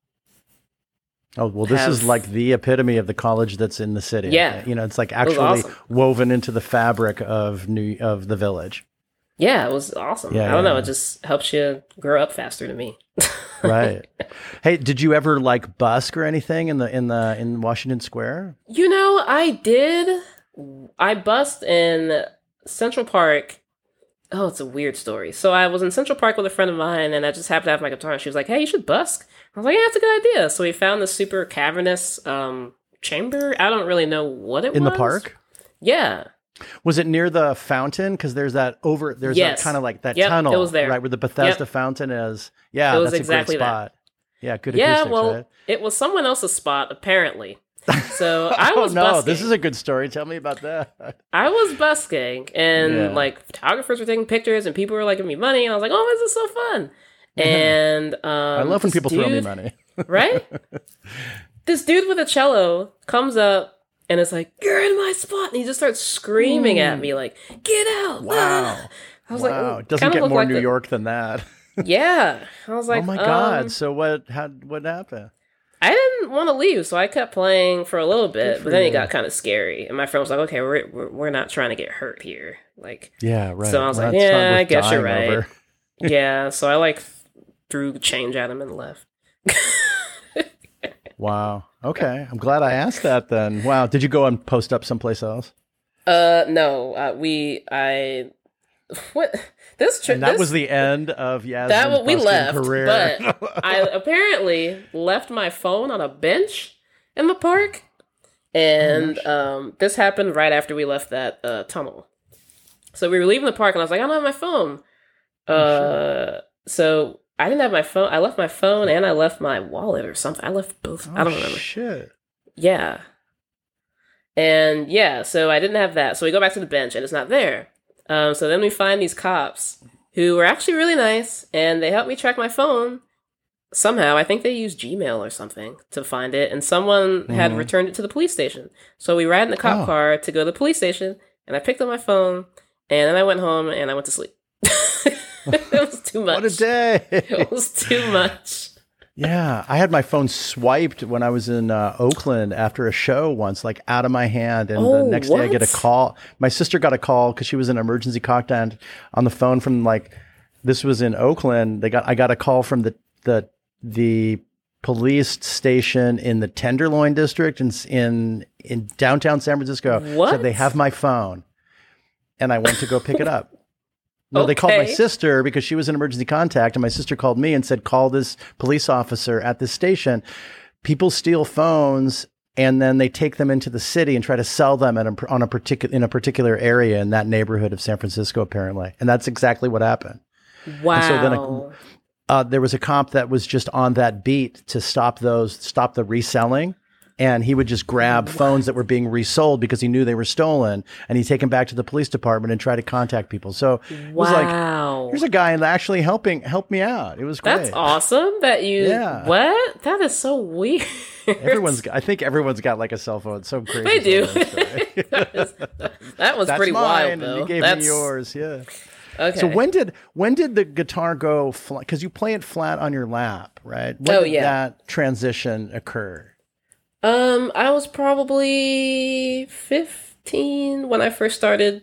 Oh, well, this have... is like the epitome of the college that's in the city. Yeah. You know, it's like actually it awesome. woven into the fabric of New of the village. Yeah, it was awesome. Yeah, I don't yeah. know. It just helps you grow up faster to me. Right. Hey, did you ever like busk or anything in the in the in Washington Square? You know, I did. I busked in Central Park. Oh, it's a weird story. So I was in Central Park with a friend of mine, and I just happened to have my guitar, and she was like, hey, you should busk. I was like, yeah, that's a good idea. So we found this super cavernous um, chamber. I don't really know what it in was. In the park? Yeah. Was it near the fountain? Because there's that over, there's yes. that kind of like that yep, tunnel, it was there. right, where the Bethesda yep. fountain is. Yeah, it was that's exactly a great spot. That. Yeah, good yeah, acoustics, well, right? It was someone else's spot, apparently. So I oh, was no, busking. This is a good story. Tell me about that. I was busking, and yeah. like photographers were taking pictures, and people were like giving me money, and I was like, "Oh, this is so fun!" And um, I love when people dude, throw me money, right? This dude with a cello comes up and is like, "You're in my spot," and he just starts screaming mm. at me like, "Get out!" Wow! Ah. I was wow. like, oh, it doesn't get more like New the... York than that. Yeah, I was like, "Oh my god!" Um, so what? How? What happened? I didn't want to leave, so I kept playing for a little bit, but then you. it got kind of scary. And my friend was like, "Okay, we're we're, we're not trying to get hurt here." Like, yeah, right. So I was well, like, "Yeah, I guess you're right." Over. Yeah, so I like threw change at him and left. Wow. Okay, I'm glad I asked that. Then, wow. Did you go and post up someplace else? Uh, no. Uh, we I what this trip. And that this, was the end of Yasmin's that what we left, career. But I apparently left my phone on a bench in the park, and oh, um, this happened right after we left that uh, tunnel. So we were leaving the park, and I was like, I don't have my phone. Uh, oh, sure. So I didn't have my phone. I left my phone, and I left my wallet or something. I left both. Oh, I don't remember. Shit. Yeah. And yeah, so I didn't have that. So we go back to the bench, and it's not there. Um, so then we find these cops who were actually really nice, and they helped me track my phone. Somehow, I think they used Gmail or something to find it, and someone mm-hmm. had returned it to the police station. So we ride in the cop oh. car to go to the police station, and I picked up my phone, and then I went home, and I went to sleep. It was too much. What a day. It was too much. Yeah, I had my phone swiped when I was in uh, Oakland after a show once, like out of my hand. And oh, the next what? day I get a call. My sister got a call because she was in an emergency contact on the phone from like, this was in Oakland. They got, I got a call from the, the, the police station in the Tenderloin district in, in, in downtown San Francisco. What? Said they have my phone. And I went to go pick it up. No, okay. They called my sister because she was an emergency contact, and my sister called me and said, call this police officer at this station. People steal phones, and then they take them into the city and try to sell them at a, on a particular in a particular area in that neighborhood of San Francisco, apparently. And that's exactly what happened. Wow. And so then a, uh, there was a cop that was just on that beat to stop those, stop the reselling. And he would just grab phones that were being resold because he knew they were stolen, and he'd take them back to the police department and try to contact people. So it was wow. like, here's a guy actually helping help me out. It was great. That's awesome that you, yeah. What? That is so weird. Everyone's got, I think everyone's got like a cell phone. It's so crazy. They do. that, is, that was That's pretty mine, wild, though. And you gave That's... me yours, yeah. Okay. So when did when did the guitar go flat? Because you play it flat on your lap, right? When oh, did yeah. that transition occur? Um, I was probably fifteen when I first started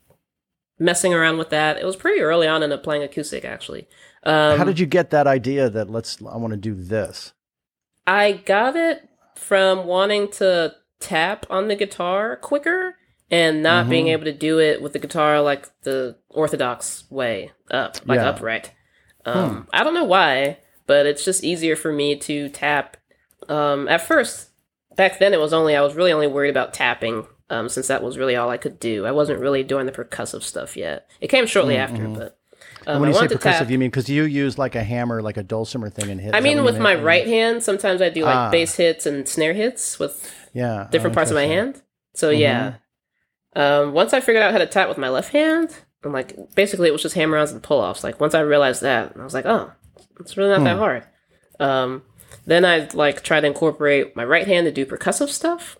messing around with that. It was pretty early on in playing acoustic, actually. Um, How did you get that idea that let's, I want to do this? I got it from wanting to tap on the guitar quicker and not mm-hmm. being able to do it with the guitar like the orthodox way, up, like yeah. upright. Um, hmm. I don't know why, but it's just easier for me to tap. Um, at first, back then it was only, I was really only worried about tapping, um, since that was really all I could do. I wasn't really doing the percussive stuff yet. It came shortly mm-hmm. after, but um, when you I say percussive, tap, you mean because you use like a hammer, like a dulcimer thing and hit? I mean, with my mean? right hand, sometimes I do like ah. bass hits and snare hits with yeah, different oh, parts of my hand. So mm-hmm. yeah, um, once I figured out how to tap with my left hand, and like basically it was just hammer-ons and pull-offs. Like once I realized that, I was like, oh, it's really not hmm. that hard. Um, Then I like try to incorporate my right hand to do percussive stuff.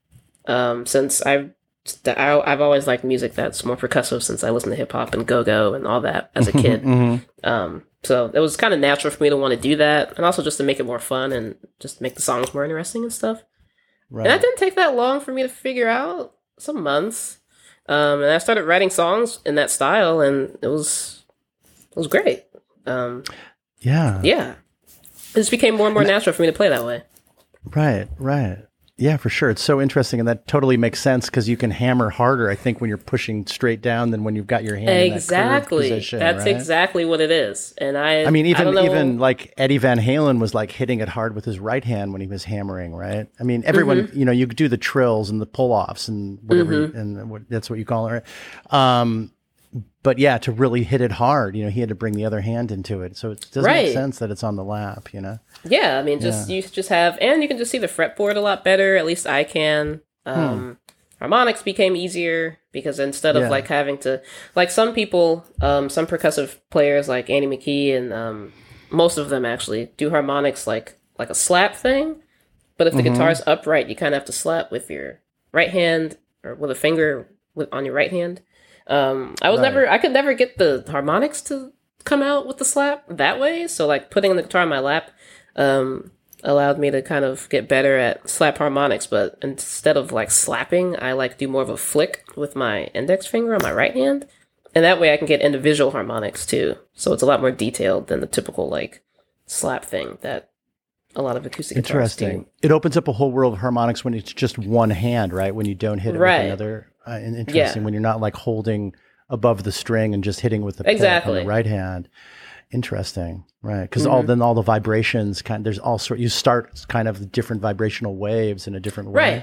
Um, since I've I, I've always liked music that's more percussive, since I listened to hip hop and go go and all that as a kid. mm-hmm. Um, so it was kind of natural for me to want to do that, and also just to make it more fun and just make the songs more interesting and stuff. Right. And that didn't take that long for me to figure out. Some months, um, and I started writing songs in that style, and it was it was great. Um, yeah, yeah. It just became more and more natural for me to play that way. Right, right. Yeah, for sure. It's so interesting, and that totally makes sense because you can hammer harder, I think, when you're pushing straight down than when you've got your hand exactly. in that position. That's right? exactly what it is. And I, I mean, even I don't know, even like Eddie Van Halen was like hitting it hard with his right hand when he was hammering, right? I mean, everyone, mm-hmm. you know, you do the trills and the pull-offs and whatever, mm-hmm. and what, that's what you call it, right? Um, but yeah, to really hit it hard, you know, he had to bring the other hand into it. So it doesn't right. make sense that it's on the lap, you know? Yeah, I mean, just yeah. you just have, and you can just see the fretboard a lot better. At least I can. Um, hmm. Harmonics became easier because instead of yeah. like having to, like some people, um, some percussive players like Andy McKee and um, most of them actually do harmonics like like a slap thing. But if the mm-hmm. guitar's upright, you kind of have to slap with your right hand or with a finger with, on your right hand. Um, I was right. never, I could never get the harmonics to come out with the slap that way. So like putting the guitar on my lap, um, allowed me to kind of get better at slap harmonics. But instead of like slapping, I like do more of a flick with my index finger on my right hand. And that way I can get individual harmonics too. So it's a lot more detailed than the typical like slap thing that a lot of acoustic guitars do. Interesting. It opens up a whole world of harmonics when it's just one hand, right? When you don't hit it right. with another. Uh, interesting. Yeah. When you're not like holding above the string and just hitting with the exactly. on the right hand. Interesting, right? Because mm-hmm. all then all the vibrations kind. There's all sort. You start kind of different vibrational waves in a different way. Right.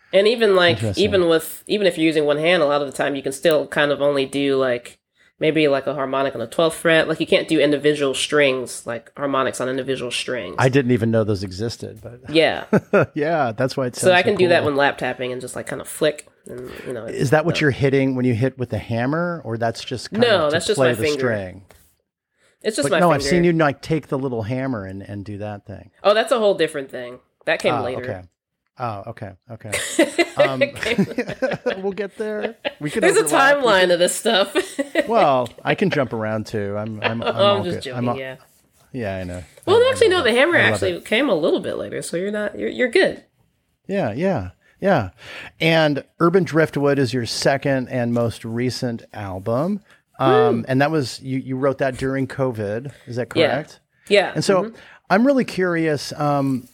And even like even with even if you're using one hand, a lot of the time you can still kind of only do like maybe like a harmonic on the twelfth fret. Like you can't do individual strings, like harmonics on individual strings. I didn't even know those existed, but yeah, yeah, that's why it's so I can so do cool. that when lap tapping and just like kind of flick. And, you know, is that what no. you're hitting when you hit with the hammer, or that's just kind no? of to That's just play my the finger. string? It's just but my no, finger. I've seen you like take the little hammer and, and do that thing. Oh, that's a whole different thing. That came oh, later. Okay. Oh, okay, okay. Um, we'll get there. We can. There's a overlap. timeline can, of this stuff. well, I can jump around too. I'm. I'm. I'm, oh, all I'm just good. joking. I'm all, yeah. Yeah, I know. Well, I, actually, I no. The hammer I actually it. came a little bit later, so you're not. You're you're good. Yeah, yeah, yeah. And Urban Driftwood is your second and most recent album, um, and that was you. You wrote that during COVID. Is that correct? Yeah. yeah. And so mm-hmm. I'm really curious. Um,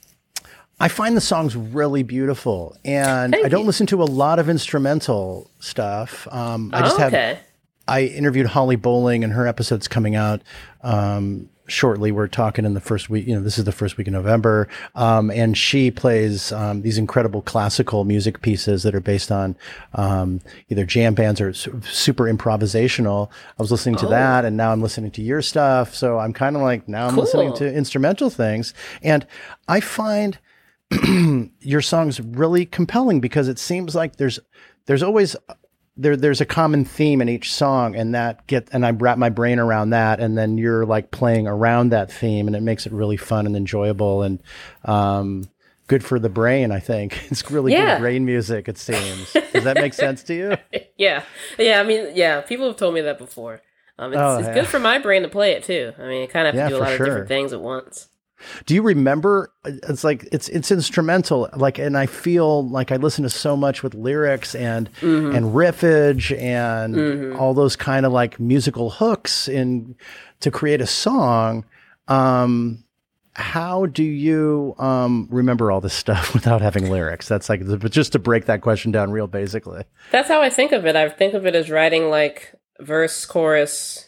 I find the songs really beautiful, and Thank I don't you. listen to a lot of instrumental stuff. Um, I just oh, have. okay. I interviewed Holly Bowling, and her episode's coming out um, shortly. We're talking in the first week. You know, this is the first week in November, um, and she plays um, these incredible classical music pieces that are based on um, either jam bands or su- super improvisational. I was listening to Oh. that, and now I'm listening to your stuff. So I'm kind of like now I'm Cool. listening to instrumental things, and I find your songs really compelling because it seems like there's there's always there there's a common theme in each song, and that get and I wrap my brain around that, and then you're like playing around that theme, and it makes it really fun and enjoyable and um, good for the brain. I think it's really Yeah. good brain music. It seems. Does that make sense to you? yeah. Yeah. I mean, yeah. People have told me that before. Um, it's Oh, it's yeah. good for my brain to play it too. I mean, I kind of have Yeah, to do a for lot sure. of different things at once. Do you remember? It's like it's it's instrumental, like, and I feel like I listen to so much with lyrics and Mm-hmm. and riffage and Mhm. all those kind of like musical hooks in to create a song. Um, how do you um, remember all this stuff without having lyrics? That's like but just to break that question down real basically. That's how I think of it. I think of it as writing like verse, chorus,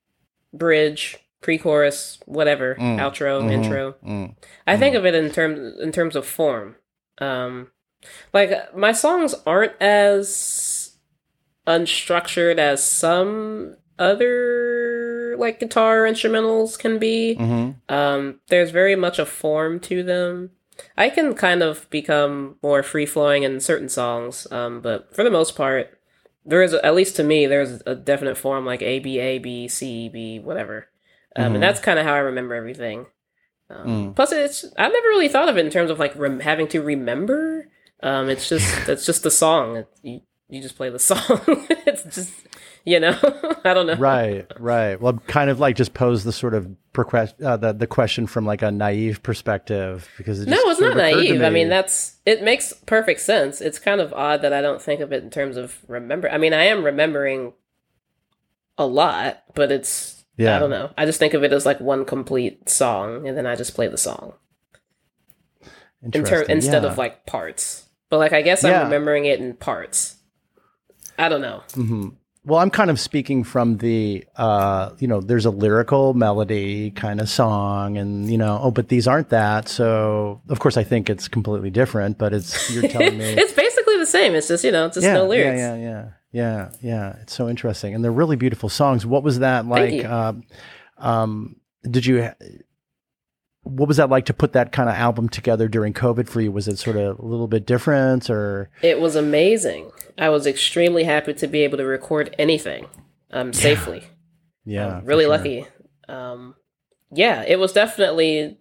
bridge, pre-chorus, whatever, Mm, outro, mhm, intro. mm. I think of it in terms in terms of form. Um, like my songs aren't as unstructured as some other like guitar instrumentals can be. Mm-hmm. Um, there's very much a form to them. I can kind of become more free flowing in certain songs, um, but for the most part, there is a, at least to me there's a definite form like A B A B C B whatever. Um, Mhm. And that's kind of how I remember everything. Um, Mm. Plus, it's I've never really thought of it in terms of like rem- having to remember. Um, it's just it's just the song. You you just play the song. It's just you know I don't know. Right, right. Well, kind of like just pose the sort of preque- uh, the the question from like a naive perspective because it No, just it's sort not of occurred to naive. I me. mean, that's it makes perfect sense. It's kind of odd that I don't think of it in terms of remember. I mean, I am remembering a lot, but it's Yeah. I don't know. I just think of it as like one complete song, and then I just play the song in ter- Interesting, instead yeah. of like parts. But like, I guess I'm Yeah. remembering it in parts. I don't know. hmm Well, I'm kind of speaking from the, uh, you know, there's a lyrical melody kind of song, and you know, oh, but these aren't that. So, of course, I think it's completely different. But it's you're telling me It's basically the same. It's just you know, just yeah, no lyrics. Yeah, yeah, yeah, yeah, yeah. It's so interesting, and they're really beautiful songs. What was that like? Thank you. Um, um, did you? What was that like to put that kind of album together during COVID for you? Was it sort of a little bit different, or? It was amazing. I was extremely happy to be able to record anything um, safely. Yeah, I'm for really sure. lucky. Um, yeah, it was definitely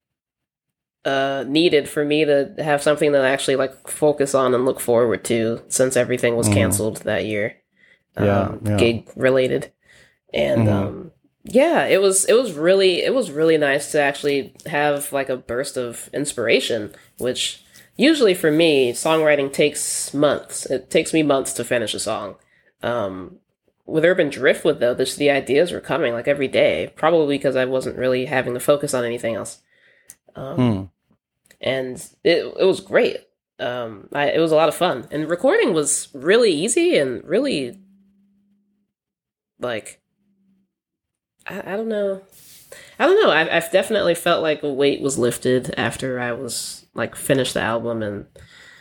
uh, needed for me to have something to actually like focus on and look forward to since everything was Mhm. canceled that year, um, Yeah, yeah. gig related, and Mhm. um, yeah, it was it was really it was really nice to actually have like a burst of inspiration, which usually for me songwriting takes months. It takes me months to finish a song. Um, with Urban Driftwood, though, this, the ideas were coming like every day, probably because I wasn't really having to focus on anything else. Um, Hmm. And it it was great. Um, I, it was a lot of fun. And recording was really easy and really, like, I, I don't know. I don't know. I, I've definitely felt like a weight was lifted after I was, like, finished the album and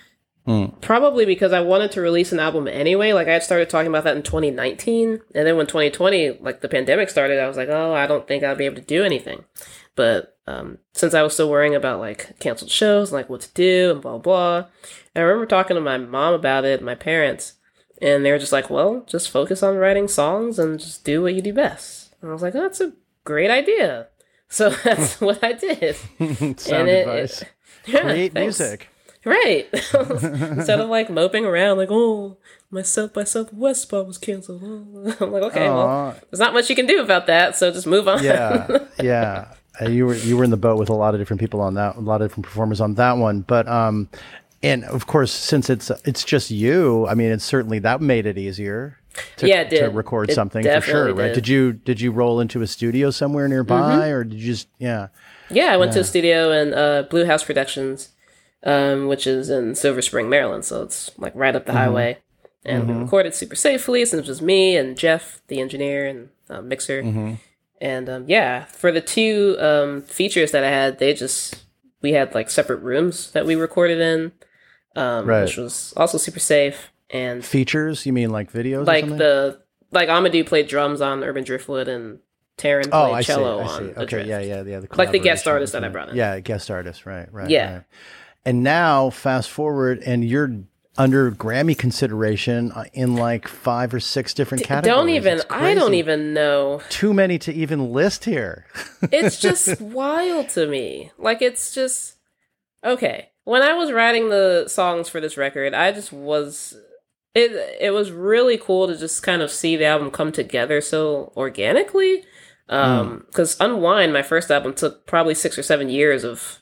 Mm. Probably because I wanted to release an album anyway. Like I had started talking about that in twenty nineteen. And then when twenty twenty, like the pandemic started, I was like, oh, I don't think I'll be able to do anything. But um, since I was still worrying about like canceled shows, like what to do and blah, blah. And I remember talking to my mom about it, my parents, and they were just like, well, just focus on writing songs and just do what you do best. And I was like, oh, that's a great idea. So that's what I did. Sound it, advice. It, yeah, Create thanks. music. Right. Instead of like moping around like, oh, my South by Southwest spot was canceled. Oh. I'm like, okay, Aww. well, there's not much you can do about that, so just move on. Yeah, yeah. Uh, you were you were in the boat with a lot of different people on that, a lot of different performers on that one. But um, and of course, since it's it's just you, I mean, it's certainly that made it easier. To, yeah, it did. to record it something for sure, did. right? Did you did you roll into a studio somewhere nearby, mm-hmm. or did you just yeah? Yeah, I went yeah. to a studio in uh, Blue House Productions, um, which is in Silver Spring, Maryland. So it's like right up the mm-hmm. highway, and mm-hmm. we recorded super safely since it was me and Jeff, the engineer and uh, mixer. Mm-hmm. And um, yeah, for the two um, features that I had, they just, we had like separate rooms that we recorded in, um, right. which was also super safe. And features, you mean like videos? Like or something? the, like Amadou played drums on Urban Driftwood and Taryn played oh, I cello see, I on see. Okay, Adrift. yeah, yeah, yeah. The like the guest collaboration artist that I between- brought in. Yeah, guest artist, right, right. Yeah. Right. And now, fast forward, and you're under Grammy consideration in like five or six different categories. Don't even, It's I don't crazy. even know. Too many to even list here. It's just wild to me. Like, it's just, okay. When I was writing the songs for this record, I just was, it it was really cool to just kind of see the album come together so organically. Um, because mm. Unwind, my first album, took probably six or seven years of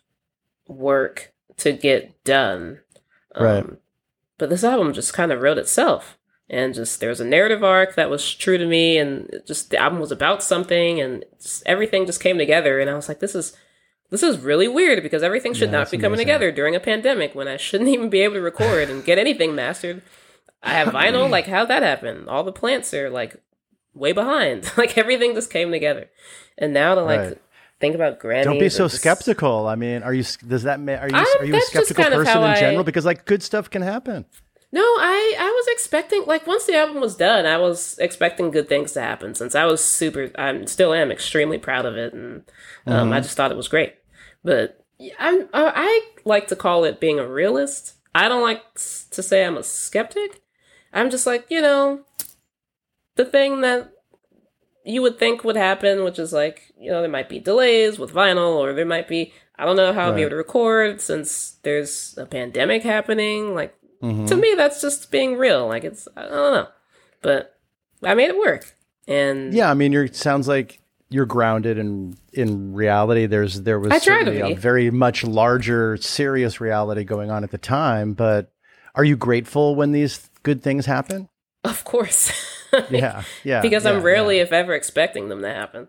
work to get done. Um, right. But this album just kind of wrote itself. And just, there was a narrative arc that was true to me. And it just, the album was about something. And just, everything just came together. And I was like, this is, this is really weird because everything should Yeah, not be that's coming amazing. together during a pandemic when I shouldn't even be able to record and get anything mastered. I have vinyl. Like, how'd that happen? All the plants are like way behind. Like, everything just came together. And now to like, Right. think about Grammys. Don't be so and just- skeptical. I mean, are you? Does that? ma- Are you? I'm- Are you a that's just skeptical kind of person how in I- general? Because like good stuff can happen. No, I, I was expecting, like, once the album was done, I was expecting good things to happen since I was super, I still am extremely proud of it. And um, Mhm. I just thought it was great. But I'm, uh, I like to call it being a realist. I don't like s- to say I'm a skeptic. I'm just like, you know, the thing that you would think would happen, which is like, you know, there might be delays with vinyl, or there might be, I don't know how I'll be Right. able to record since there's a pandemic happening. Like, Mhm. to me, that's just being real. Like, it's, I don't know. But I made it work. And Yeah, I mean, you're. Sounds like you're grounded in in reality. There's there was I try to certainly be. a very much larger, serious reality going on at the time. But are you grateful when these good things happen? of course. Yeah, yeah. because yeah, I'm rarely, yeah. if ever, expecting them to happen.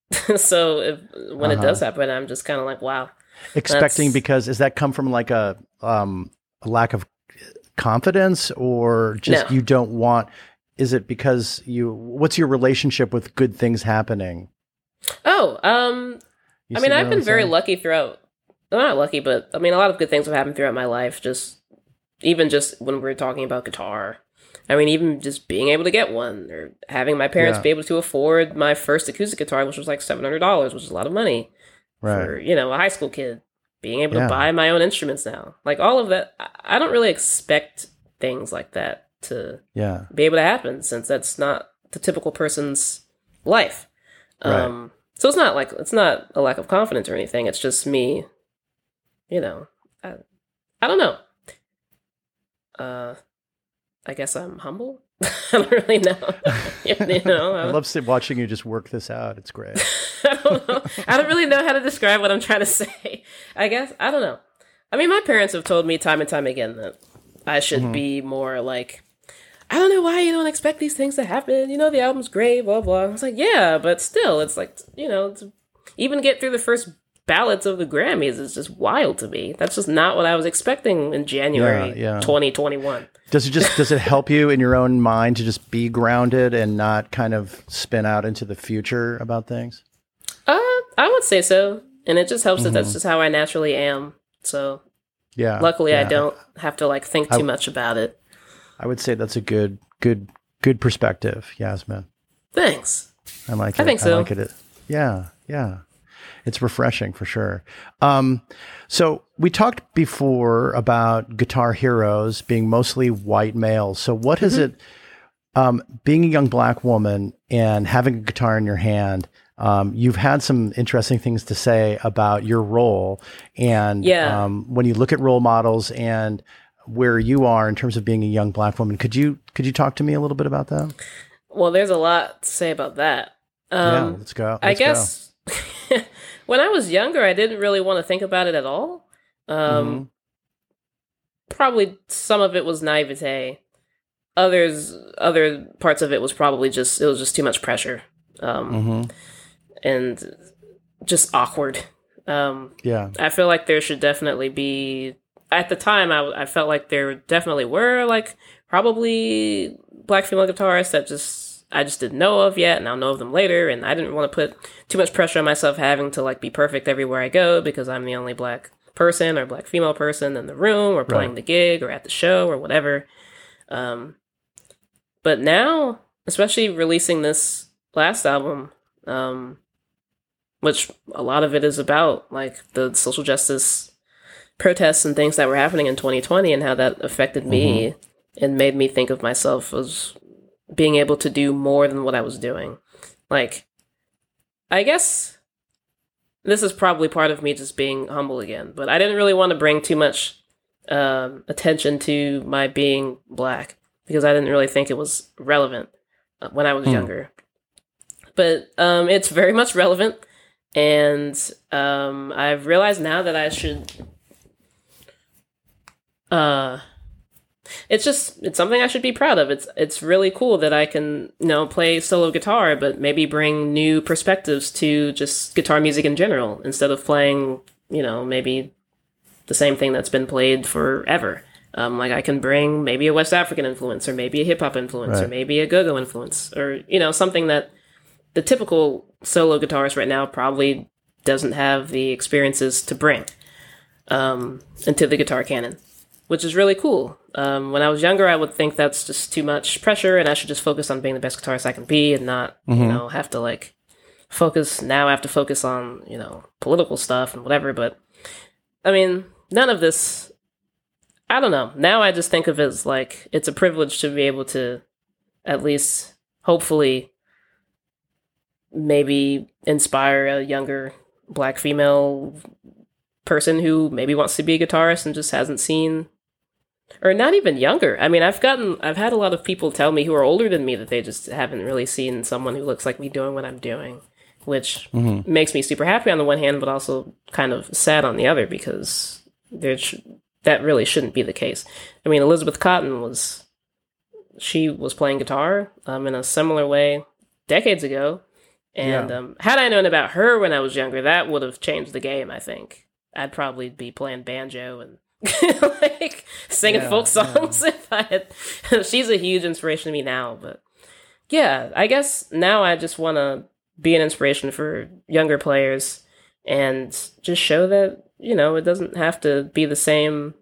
So if, when it Uh-huh. does happen, I'm just kind of like, wow. expecting that's- because does that come from like a um a lack of confidence or just No. you don't want? Is it because you? What's your relationship with good things happening? Oh, um, You I see mean, what I've I'm been very saying? lucky throughout. Well, not lucky, but I mean, a lot of good things have happened throughout my life. Just even just when we're talking about guitar, I mean, even just being able to get one or having my parents Yeah. be able to afford my first acoustic guitar, which was like seven hundred dollars, which is a lot of money Right. for, you know, a high school kid. Being able Yeah. to buy my own instruments now, like all of that, I- I don't really expect things like that to Yeah. be able to happen since that's not the typical person's life. Right. Um, so it's not like, it's not a lack of confidence or anything. It's just me, you know, I, I don't know. Uh, I guess I'm humble. I don't really know. you know, I love sit- watching you just work this out. It's great. I don't know. I don't really know how to describe what I'm trying to say. I guess, I don't know. I mean, my parents have told me time and time again that I should Mhm. be more like, I don't know why you don't expect these things to happen. You know, the album's great, blah, blah. I was like, yeah, but still, it's like, you know, to even get through the first ballots of the Grammys is just wild to me. That's just not what I was expecting in January Yeah, yeah. twenty twenty-one. Does it just does it help you in your own mind to just be grounded and not kind of spin out into the future about things? Uh, I would say so. And it just helps that Mm-hmm. that's just how I naturally am. So Yeah. Luckily, yeah. I don't have to like think too I, much about it. I would say that's a good, good, good perspective, Yasmin. Thanks. I like it. I think so. I like it. Yeah. Yeah. It's refreshing for sure. Um, so we talked before about Guitar Heroes being mostly white males. So what mm-hmm. is it, um, being a young Black woman and having a guitar in your hand? Um, you've had some interesting things to say about your role. And yeah. um, when you look at role models and where you are in terms of being a young Black woman, could you, could you talk to me a little bit about that? Well, there's a lot to say about that. Um, yeah, let's go. Let's I guess go. When I was younger, I didn't really want to think about it at all. Um, mm-hmm. Probably some of it was naivete. Others, other parts of it was probably just, it was just too much pressure. Um, mm-hmm. And just awkward. Um, yeah. I feel like there should definitely be, at the time, I, I felt like there definitely were like probably Black female guitarists that just, I just didn't know of yet, and I'll know of them later, and I didn't want to put too much pressure on myself having to like be perfect everywhere I go because I'm the only Black person or Black female person in the room or playing right. the gig or at the show or whatever. Um, but now, especially releasing this last album, um, which a lot of it is about like the social justice protests and things that were happening in twenty twenty and how that affected me mm-hmm. and made me think of myself as being able to do more than what I was doing. Like, I guess this is probably part of me just being humble again, but I didn't really want to bring too much um, attention to my being Black because I didn't really think it was relevant when I was mm. younger. But um, it's very much relevant. And um, I've realized now that I should, uh, it's just, it's something I should be proud of. It's, it's really cool that I can, you know, play solo guitar, but maybe bring new perspectives to just guitar music in general, instead of playing, you know, maybe the same thing that's been played forever. Um, like I can bring maybe a West African influence, or maybe a hip hop influence, right. or maybe a go-go influence, or, you know, something that the typical solo guitarist right now probably doesn't have the experiences to bring um, into the guitar canon, which is really cool. Um, when I was younger, I would think that's just too much pressure and I should just focus on being the best guitarist I can be and not, mm-hmm. you know, have to like focus. Now I have to focus on, you know, political stuff and whatever. But I mean, none of this, I don't know. Now I just think of it as like, it's a privilege to be able to at least hopefully maybe inspire a younger Black female person who maybe wants to be a guitarist and just hasn't seen, or not even younger. I mean, I've gotten, I've had a lot of people tell me who are older than me that they just haven't really seen someone who looks like me doing what I'm doing, which mm-hmm. makes me super happy on the one hand, but also kind of sad on the other, because there sh- that really shouldn't be the case. I mean, Elizabeth Cotten was, she was playing guitar um, in a similar way decades ago. And yeah. um, had I known about her when I was younger, that would have changed the game, I think. I'd probably be playing banjo and like singing yeah, folk songs yeah. if I had. She's a huge inspiration to me now. But yeah, I guess now I just want to be an inspiration for younger players and just show that, you know, it doesn't have to be the same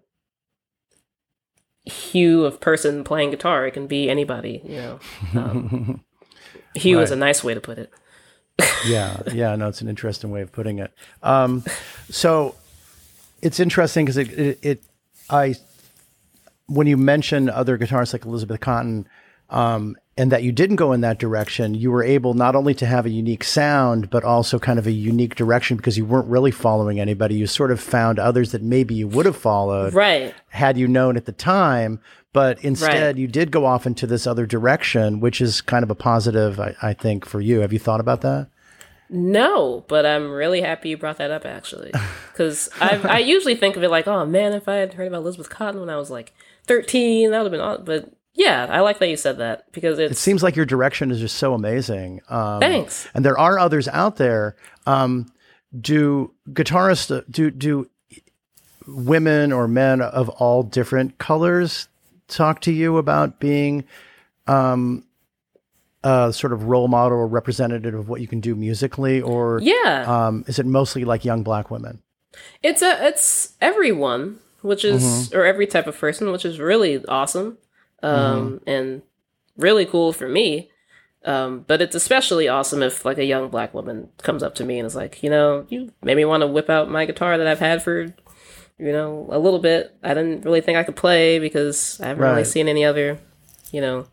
hue of person playing guitar. It can be anybody, you know. Um, hue right. is a nice way to put it. yeah, yeah, no, it's an interesting way of putting it. Um, so it's interesting because it, it, it, I, when you mention other guitarists like Elizabeth Cotten, um, and that you didn't go in that direction, you were able not only to have a unique sound, but also kind of a unique direction because you weren't really following anybody. You sort of found others that maybe you would have followed, right, had you known at the time. But instead, right. you did go off into this other direction, which is kind of a positive, I, I think, for you. Have you thought about that? No, but I'm really happy you brought that up, actually. Because I usually think of it like, oh, man, if I had heard about Elizabeth Cotten when I was like thirteen, that would have been awesome. But yeah, I like that you said that, because it's... It seems like your direction is just so amazing. Um, Thanks. And there are others out there. Um, do guitarists, do, do women or men of all different colors talk to you about being um, a sort of role model or representative of what you can do musically, or yeah, um, is it mostly like young Black women? It's a it's everyone. which is, mm-hmm. or every type of person, which is really awesome um, mm-hmm. and really cool for me. Um, but it's especially awesome if like a young black woman comes up to me and is like, you know, you made me want to whip out my guitar that I've had for, you know, a little bit. I didn't really think I could play because I haven't right. really seen any other, you know.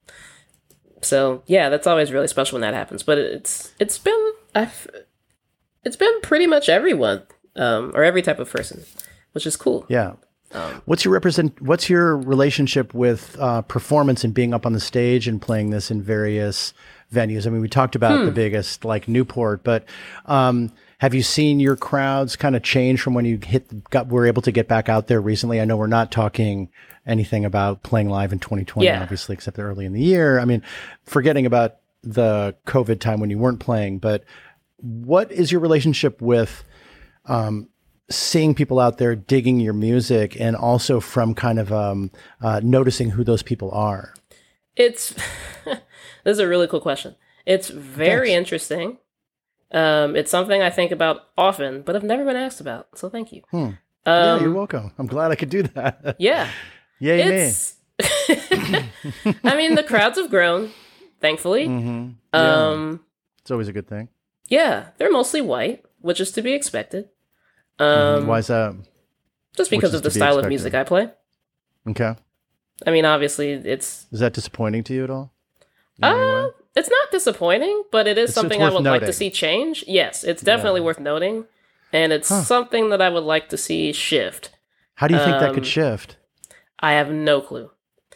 So yeah, that's always really special when that happens. But it's it's been I've, it's been pretty much everyone um, or every type of person, which is cool. Yeah. Um, what's your represent? What's your relationship with uh, performance and being up on the stage and playing this in various venues? I mean, we talked about hmm. the biggest, like Newport, but um, have you seen your crowds kind of change from when you hit got were able to get back out there recently? I know we're not talking anything about playing live in twenty twenty, yeah. obviously, except early in the year. I mean, forgetting about the COVID time when you weren't playing, but what is your relationship with? Um, seeing people out there digging your music and also from kind of um, uh, noticing who those people are? It's, this is a really cool question. It's very Thanks. interesting. Um, it's something I think about often, but I've never been asked about. So thank you. Hmm. Um, yeah, you're welcome. I'm glad I could do that. Yeah. Yay it's, me. I mean, the crowds have grown, thankfully. Mm-hmm. Yeah. Um, it's always a good thing. Yeah. They're mostly white, which is to be expected. Um, Why is that? Just because of the style of music I play. Okay. I mean, obviously, it's... Is that disappointing to you at all? Uh, it's not disappointing, but it is it's, something it's I would noting. like to see change. Yes, it's definitely yeah. worth noting. And it's huh. something that I would like to see shift. How do you think um, that could shift? I have no clue.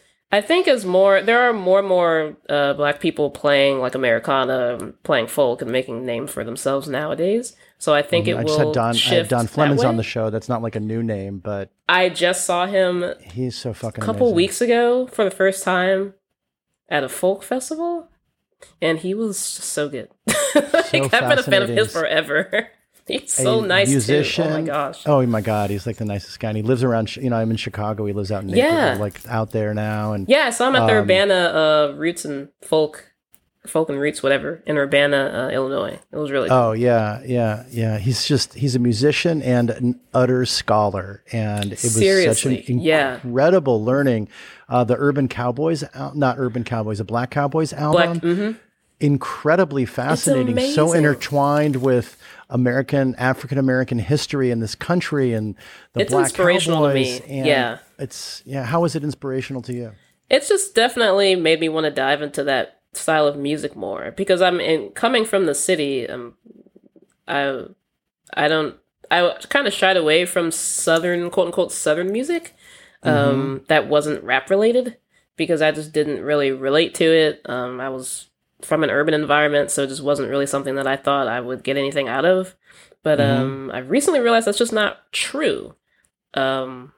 I think as more... There are more and more uh, black people playing like Americana, playing folk, and making name for themselves nowadays. So I think mm-hmm. it I will just had Don, shift I had Don Flemons that way. on the show. That's not like a new name, but... I just saw him he's so fucking a couple amazing. weeks ago for the first time at a folk festival, and he was just so good. like, so I've been a fan of his forever. He's so a nice musician. Too. Oh my gosh. Oh my God. He's like the nicest guy. And he lives around, you know, I'm in Chicago. He lives out in Naples, yeah. like out there now. And yeah, I saw him at the um, Urbana uh, Roots and Folk Folk and Roots, whatever, in Urbana, uh, Illinois. It was really cool. Oh, yeah, yeah, yeah. He's just, he's a musician and an utter scholar. And it was Seriously, such an incredible yeah. learning. Uh, the Urban Cowboys, al- not Urban Cowboys, the Black Cowboys album. Black, mm-hmm. Incredibly fascinating. So intertwined with American, African-American history in this country and the it's Black inspirational Cowboys. to me. And yeah. It's, yeah. How is it inspirational to you? It's just definitely made me want to dive into that style of music more, because I'm in coming from the city. Um, I, I don't, I kind of shied away from Southern, quote unquote, Southern music, um, mm-hmm. that wasn't rap related, because I just didn't really relate to it. Um, I was from an urban environment, so it just wasn't really something that I thought I would get anything out of. But, mm-hmm. um, I recently realized that's just not true. Um,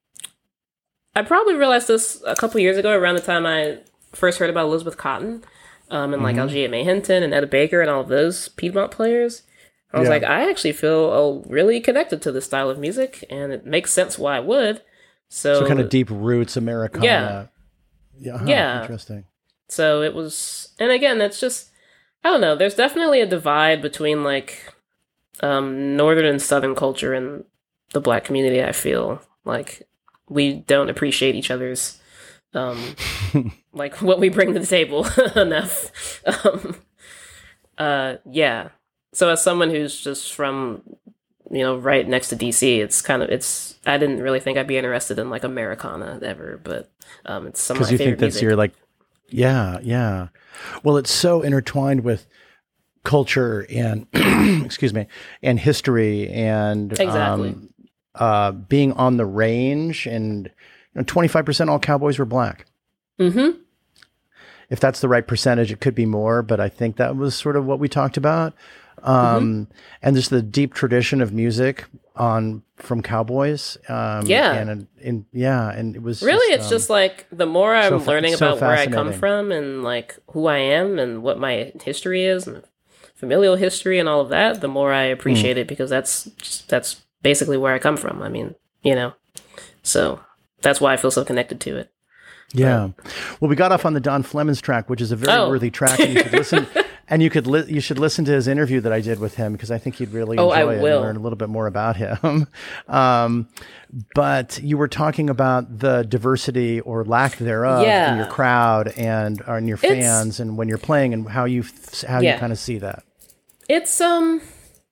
I probably realized this a couple years ago, around the time I first heard about Elizabeth Cotton, um, and like mm-hmm. Algeria May Hinton and Etta Baker and all of those Piedmont players. I was yeah. like, I actually feel oh, really connected to this style of music, and it makes sense why I would. So, so kind of deep roots Americana. Yeah. Yeah. Huh, yeah. Interesting. So it was, and again, it's just, I don't know, there's definitely a divide between like um, Northern and Southern culture and the Black community, I feel. Like, we don't appreciate each other's um like what we bring to the table enough. um uh yeah so as someone who's just from, you know, right next to D C, it's kind of it's I didn't really think I'd be interested in like Americana ever, but um it's some of my because you favorite think that's music. your like yeah yeah well, it's so intertwined with culture and excuse me and history and exactly um, uh being on the range, and you know, twenty-five percent all cowboys were black. Mm-hmm. If that's the right percentage, it could be more, but I think that was sort of what we talked about. Um, mm-hmm. And just the deep tradition of music on from cowboys. Um, yeah. And, and yeah, and it was really, just, it's um, just like the more I'm so fa- learning so about where I come from and like who I am and what my history is and familial history and all of that, the more I appreciate mm. it, because that's just, that's basically where I come from. I mean, you know, so that's why I feel so connected to it. Yeah. Well, we got off on the Don Flemons track, which is a very oh. worthy track. And you should listen And you could li- you should listen to his interview that I did with him because I think you'd really Oh, I enjoy it will. and learn a little bit more about him. um, but you were talking about the diversity or lack thereof Yeah. in your crowd and or in your It's- fans and when you're playing and how you f- how Yeah. you kind of see that. It's um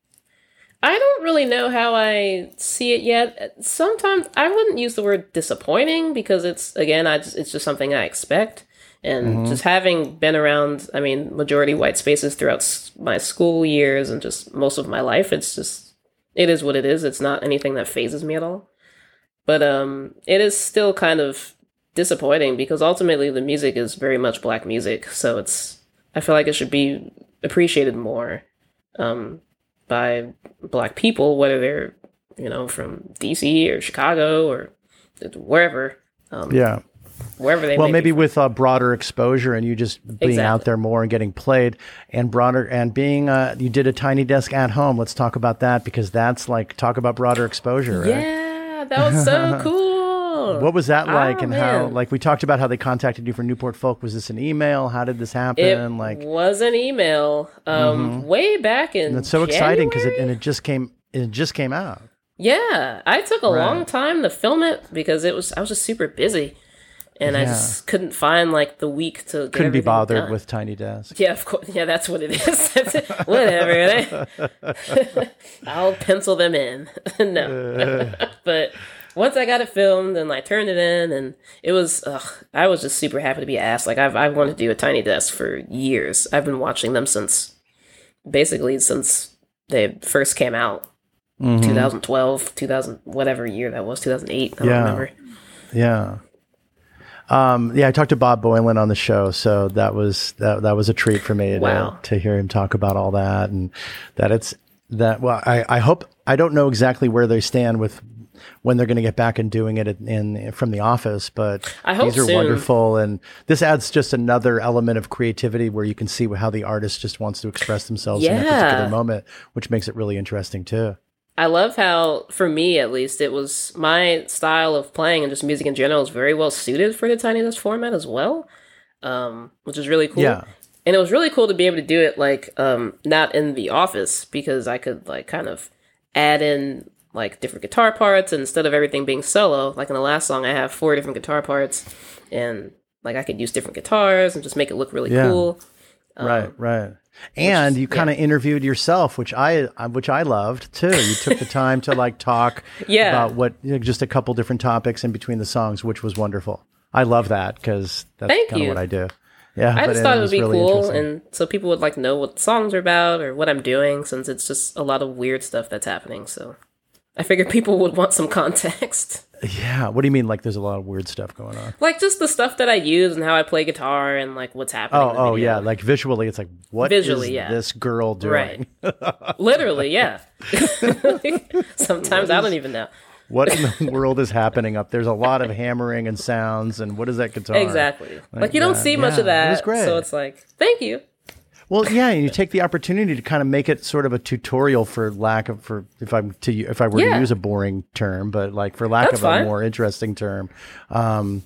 I don't really know how I see it yet. Sometimes I wouldn't use the word disappointing because it's again I just, it's just something I expect. And Mm-hmm. just having been around, I mean, majority white spaces throughout s- my school years and just most of my life, it's just, it is what it is. It's not anything that phases me at all. But um, it is still kind of disappointing because ultimately the music is very much black music. So it's, I feel like it should be appreciated more um, by black people, whether they're, you know, from D C or Chicago or wherever. Um, Yeah. Wherever they Well, may maybe be from. with uh, broader exposure and you just being Exactly. out there more and getting played and broader and being, uh, you did a Tiny Desk at home. Let's talk about that because that's like, talk about broader exposure, right? Yeah, that was so cool. What was that like Oh, and how, man. like we talked about how they contacted you for Newport Folk. Was this an email? How did this happen? It like, was an email um, way back in it's so exciting because it, January? and it just came, it just came out. Yeah, I took a Right. long time to film it because it was I was just super busy. And I Yeah. just couldn't find like the week to get Couldn't be everything bothered done. with Tiny Desk. Yeah, of course. Yeah, that's what it is. Whatever. I'll pencil them in. No. But once I got it filmed and I turned it in, and it was, ugh, I was just super happy to be asked. Like, I've, I've wanted to do a Tiny Desk for years. I've been watching them since, basically, since they first came out. Mhm. twenty twelve, two thousand, whatever year that was, two thousand eight. I don't Yeah. remember. Yeah. Um, yeah, I talked to Bob Boylan on the show, so that was that that was a treat for me Wow. to, to hear him talk about all that and that it's that. Well, I, I hope I don't know exactly where they stand with when they're going to get back and doing it in, in from the office, but I hope these are soon. wonderful, and this adds just another element of creativity where you can see how the artist just wants to express themselves in that Yeah. particular moment, which makes it really interesting too. I love how, for me at least, it was my style of playing and just music in general is very well suited for the Tiny Desk format as well, um, which is really cool. Yeah. And it was really cool to be able to do it like um, not in the office because I could like kind of add in like different guitar parts and instead of everything being solo. Like in the last song, I have four different guitar parts, and like I could use different guitars and just make it look really Yeah. cool. Right, right. And is- you kind of interviewed yourself, which I uh, which I loved too. You took the time to like talk Yeah. about what you know, just a couple different topics in between the songs, which was wonderful. I love that because that's Thank kind of you. what I do. Yeah, I but just thought it would was be really cool, interesting. and so people would like know what the songs are about or what I'm doing, since it's just a lot of weird stuff that's happening. So I figured people would want some context, Yeah, what do you mean? Like, there's a lot of weird stuff going on. like just the stuff that I use and how I play guitar and like what's happening. Oh, in the oh video. yeah, like visually, it's like what is Visually, yeah. this girl doing? Right. Literally, yeah. Sometimes I don't even know. What in the world is happening up? There's a lot of hammering and sounds, and what is that guitar? Exactly. Like, you don't that. see much Yeah, of that. it was great. So it's like, thank you. Well, yeah, and you take the opportunity to kind of make it sort of a tutorial for lack of for if I'm to if I were Yeah. to use a boring term, but like for lack That's of a fine. more interesting term, um,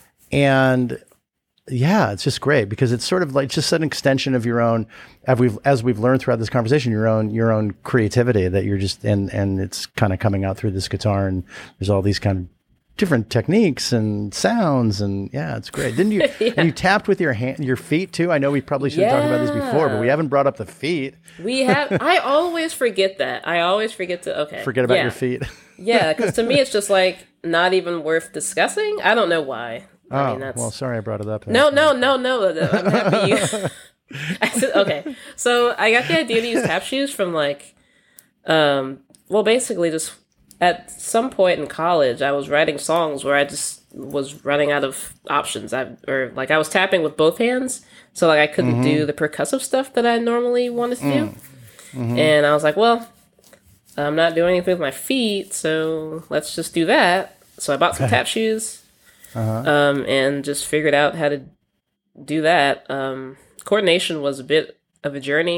and yeah, it's just great because it's sort of like just an extension of your own as we've as we've learned throughout this conversation, your own your own creativity that you're just and and it's kind of coming out through this guitar, and there's all these kind of different techniques and sounds, and yeah, it's great. Didn't you? Yeah. And you tapped with your hand, your feet too. I know we probably should have talked about this before, but we Yeah. haven't brought up the feet. We have, I always forget that. I always forget to, okay. Forget about yeah. your feet. Yeah, because to me, it's just like not even worth discussing. I don't know why. I Oh, mean, that's well, sorry I brought it up. no, no, no, no. I'm happy you. I said, okay, so I got the idea to use tap shoes from like, um, well, basically just at some point in college, I was writing songs where I just was running out of options. I or like I was tapping with both hands, so like I couldn't Mm-hmm. do the percussive stuff that I normally wanted to do. Mm-hmm. And I was like, well, I'm not doing anything with my feet, so let's just do that. So I bought some tap shoes, Uh-huh. um, and just figured out how to do that. Um, coordination was a bit of a journey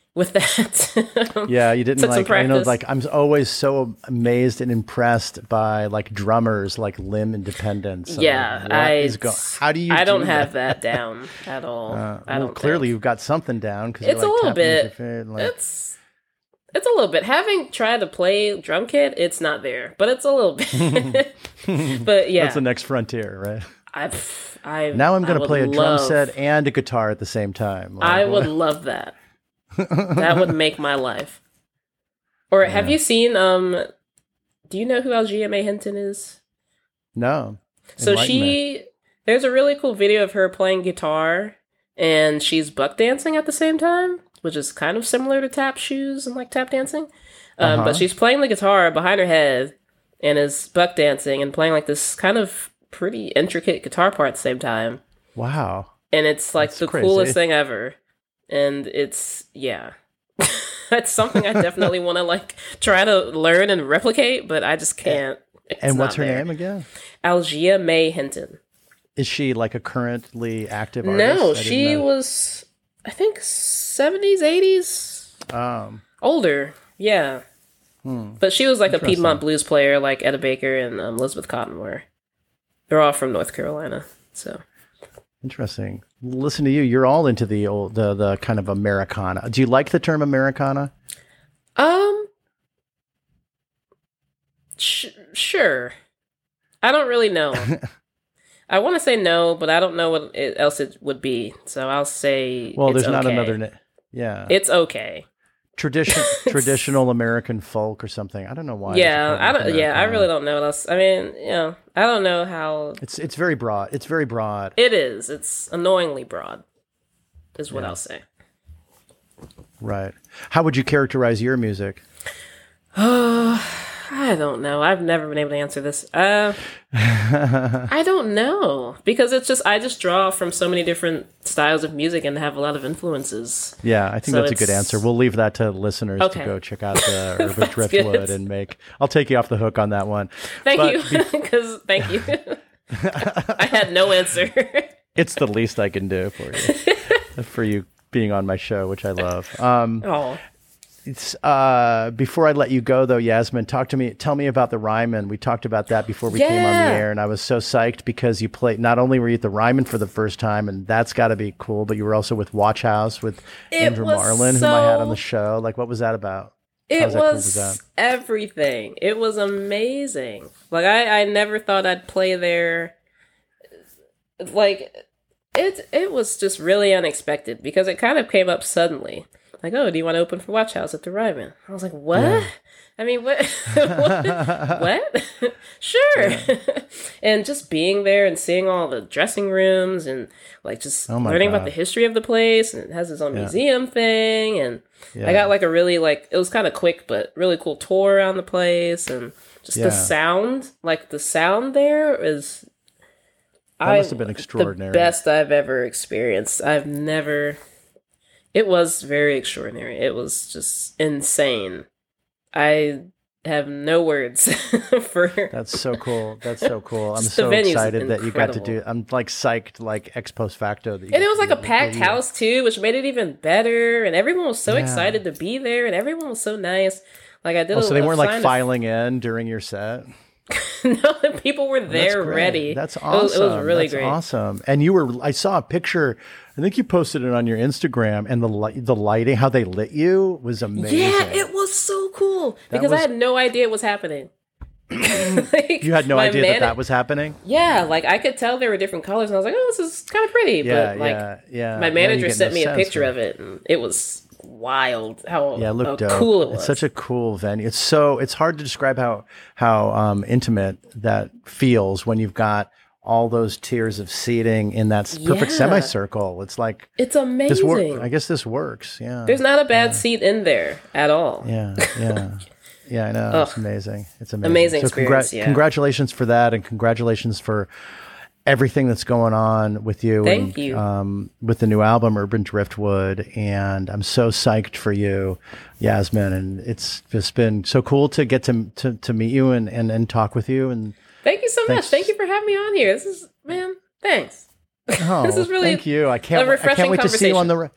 with that. Yeah, you didn't Took some like, I know, practice. like, I'm always so amazed and impressed by like drummers, like limb independence. I'm Yeah, like, what I. is go- How do you I don't do have that down at all. Uh, I well, don't. clearly think. you've got something down because It's you're, a like, little tapping with bit. your feet, like, It's it's a little bit. Having tried to play drum kit, it's not there, but it's a little bit. But yeah, that's the next frontier, right? I, I Now I'm going I to play a would drum love- set and a guitar at the same time. Like, I would what- love that. That would make my life. Or have Yeah. you seen? Um, do you know who Algia May Hinton is? No. So Enlighten me. she, there's a really cool video of her playing guitar, and she's buck dancing at the same time, which is kind of similar to tap shoes and like tap dancing. Um, Uh-huh. But she's playing the guitar behind her head and is buck dancing and playing like this kind of pretty intricate guitar part at the same time. Wow. And it's like That's the crazy. coolest thing ever. And it's, yeah. That's something I definitely want to like try to learn and replicate, but I just can't. It's And what's not her there. name again? Algia May Hinton. Is she like a currently active artist? No, I didn't she know. was, I think, seventies, eighties, Um, older. Yeah. hmm. But she was like a Interesting. Piedmont blues player, like Etta Baker and um, Elizabeth Cotton were. They're all from North Carolina. So Interesting. Listen to you. You're all into the old, the the kind of Americana. Do you like the term Americana? Um, sh- sure. I don't really know. I want to say no, but I don't know what it, else it would be. So I'll say. Well, it's there's not okay. another. Na- yeah, It's okay. tradition traditional American folk or something. I don't know why. Yeah, there's a I term like don't. Yeah, I Americana. really don't know what else. I mean, you know, I don't know how It's it's very broad. It's very broad. it is. It's annoyingly broad, is what Yeah. I'll say. Right. How would you characterize your music? I don't know. I've never been able to answer this. Uh, I don't know because it's just I just draw from so many different styles of music and have a lot of influences. Yeah, I think So that's a good it's- answer. We'll leave that to listeners Okay. to go check out the Urban That's Driftwood good. and make. I'll take you off the hook on that one. Thank But you, because thank you. I had no answer. It's the least I can do for you, for you being on my show, which I love. Um, Oh, it's, uh, before I let you go, though, Yasmin, talk to me. Tell me about the Ryman. We talked about that before we came on Yeah. the air, and I was so psyched because you played. Not only were you at the Ryman for the first time, and that's got to be cool, but you were also with Watch House with It Andrew was Marlin, whom I had on so- the show. Like, what was that about? it How's that cool was with that? everything. It was amazing. Like I, I never thought I'd play there. Like it, it was just really unexpected because it kind of came up suddenly. Like, oh, do you want to open for Watch House at the Ryman? I was like, what? Yeah. I mean, what? what? what? Sure. And just being there and seeing all the dressing rooms and like just Oh my learning about God. the history of the place, and it has its own Yeah. museum thing, and Yeah. I got like a really like it was kind of quick but really cool tour around the place, and just Yeah. the sound, like the sound there is. That must have been the extraordinary. best I've ever experienced. I've never. It was very extraordinary. It was just insane. I have no words for. That's so cool. That's so cool. I'm Just the so venue's excited that you got to do. incredible. I'm like psyched, like ex post facto. That you And got it was to like a do- packed that you- house too, which made it even better. And everyone was so Yeah. excited to be there, and everyone was so nice. Like I did. Oh, a, so they a weren't like sign of- filing in during your set. No, the people were That's there great. ready. That's It awesome. was, it was really That's great. awesome. And you were. I saw a picture. I think you posted it on your Instagram, and the li- the lighting, how they lit you, was amazing. Yeah, it was so cool That because was- I had no idea it was happening. Like, You had no my idea that mana- that was happening. Yeah, like I could tell there were different colors, and I was like, "Oh, this is kind of pretty." Yeah, but like, yeah, yeah. my Yeah, you manager get sent no me a sense picture for of it, and it was wild. How, Yeah, it looked how dope. cool it was. It's such a cool venue. It's so it's hard to describe how how um, intimate that feels when you've got all those tiers of seating in that s- perfect Yeah. semicircle. It's like it's this amazing. work. I guess this works. Yeah. There's not a bad seat in there at all. Yeah, yeah, yeah. I know. It's amazing. It's amazing. Amazing So experience, yeah. Congratulations for that, and congratulations for everything that's going on with you. Thank and, you. Um, with the new album, Urban Driftwood, and I'm so psyched for you, Yasmin. And it's just been so cool to get to to, to meet you and, and and talk with you. And Thank you so Thanks. much. Thank you for having me on here. This is man. Thanks. oh, This is really thank you. I can't. a I refreshing can't wait to see you on the. Re-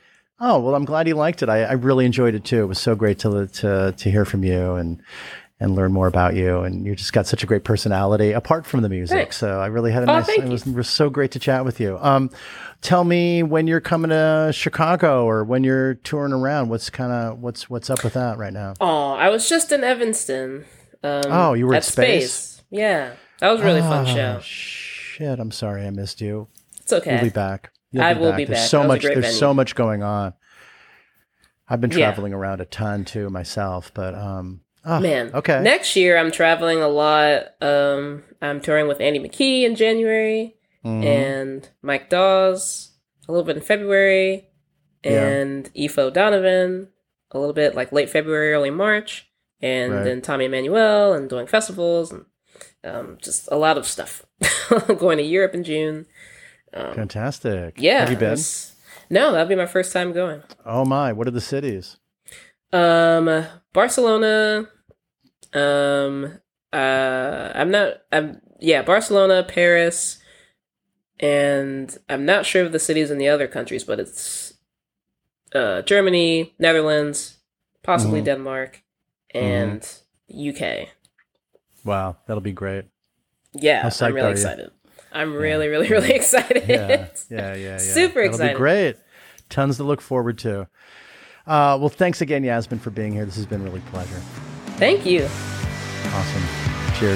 Oh, well, I'm glad you liked it. I, I really enjoyed it too. It was so great to to to hear from you and and learn more about you. And you just got such a great personality apart from the music. Thanks. So I really had a Oh, nice, thank it was, you. it was so great to chat with you. Um, tell me when you're coming to Chicago or when you're touring around, what's kind of, what's, what's up with that right now? Oh, I was just in Evanston. Um, Oh, you were at at Space? Space. Yeah. That was a really fun Oh, show. Shit. I'm sorry. I missed you. It's okay. You'll be back. You'll I be will back. be There's back. so That was a much, great there's venue. so much going on. I've been Yeah. traveling around a ton too myself, but, um, oh, Man. okay. Next year, I'm traveling a lot. Um, I'm touring with Andy McKee in January Mhm. and Mike Dawes a little bit in February and Ifo Donovan a little bit like late February, early March. And Right. then Tommy Emmanuel and doing festivals and um, just a lot of stuff. Going to Europe in June. Um, Fantastic. yeah. Have you been? it's- No, that'll be my first time going. Oh my, what are the cities? Um, Barcelona. Um, uh, I'm not. I'm yeah, Barcelona, Paris, and I'm not sure of the cities in the other countries, but it's uh Germany, Netherlands, possibly Mhm. Denmark, and U K. Wow, that'll be great. Yeah, How psyched I'm really are you? excited. I'm really, really, really excited. Yeah, yeah, yeah, yeah. Super That'll excited. be great. Tons to look forward to. Uh, well, thanks again, Yasmin, for being here. This has been really a pleasure. Thank you. Awesome. Cheers.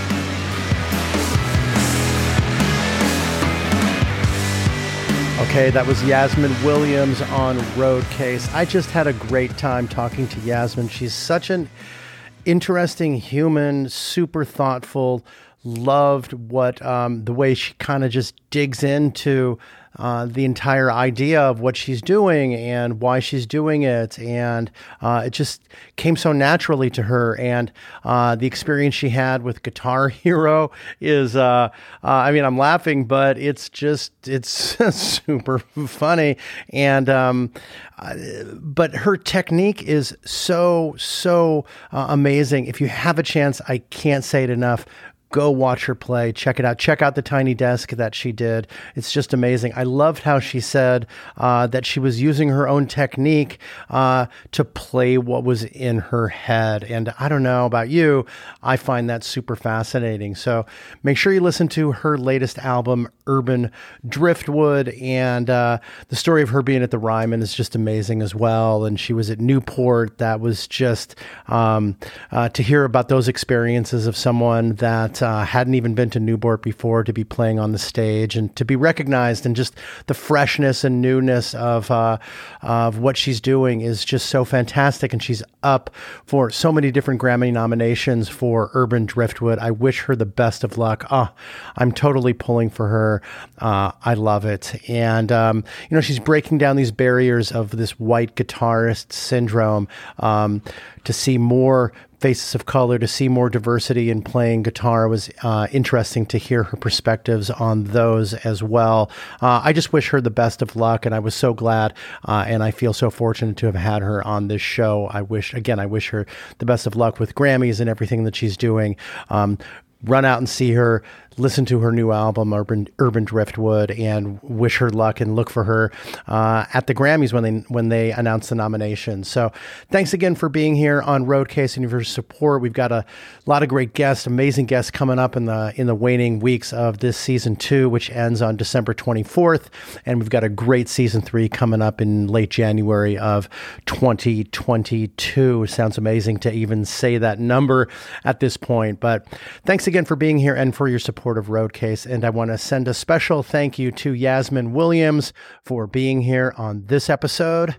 Okay, that was Yasmin Williams on Roadcase. I just had a great time talking to Yasmin. She's such an interesting human, super thoughtful. Loved what um, the way she kind of just digs into uh, the entire idea of what she's doing and why she's doing it, and uh, it just came so naturally to her. And uh, the experience she had with Guitar Hero is, uh, uh, I mean, I'm laughing, but it's just it's super funny. And um, uh, but her technique is so so uh, amazing. If you have a chance, I can't say it enough. Go watch her play. Check it out. Check out the Tiny Desk that she did. It's just amazing. I loved how she said uh, that she was using her own technique uh, to play what was in her head. And I don't know about you, I find that super fascinating. So make sure you listen to her latest album, Urban Driftwood. And uh, the story of her being at the Ryman is just amazing as well. And she was at Newport. That was just um, uh, to hear about those experiences of someone that Uh, hadn't even been to Newport before, to be playing on the stage and to be recognized, and just the freshness and newness of uh, of what she's doing is just so fantastic. And she's up for so many different Grammy nominations for Urban Driftwood. I wish her the best of luck. Oh, I'm totally pulling for her. Uh, I love it. And, um, you know, she's breaking down these barriers of this white guitarist syndrome um, to see more faces of color, to see more diversity in playing guitar. Was uh, interesting to hear her perspectives on those as well. Uh, I just wish her the best of luck, and I was so glad, uh, and I feel so fortunate to have had her on this show. I wish, again, I wish her the best of luck with Grammys and everything that she's doing. Um, run out and see her, listen to her new album, Urban Urban Driftwood, and wish her luck and look for her uh, at the Grammys when they when they announce the nominations. So thanks again for being here on Roadcase and for your support. We've got a lot of great guests, amazing guests coming up in the in the waning weeks of this season two, which ends on December twenty-fourth. And we've got a great season three coming up in late January of twenty twenty-two. Sounds amazing to even say that number at this point. But thanks again for being here and for your support of Roadcase. And I want to send a special thank you to Yasmin Williams for being here on this episode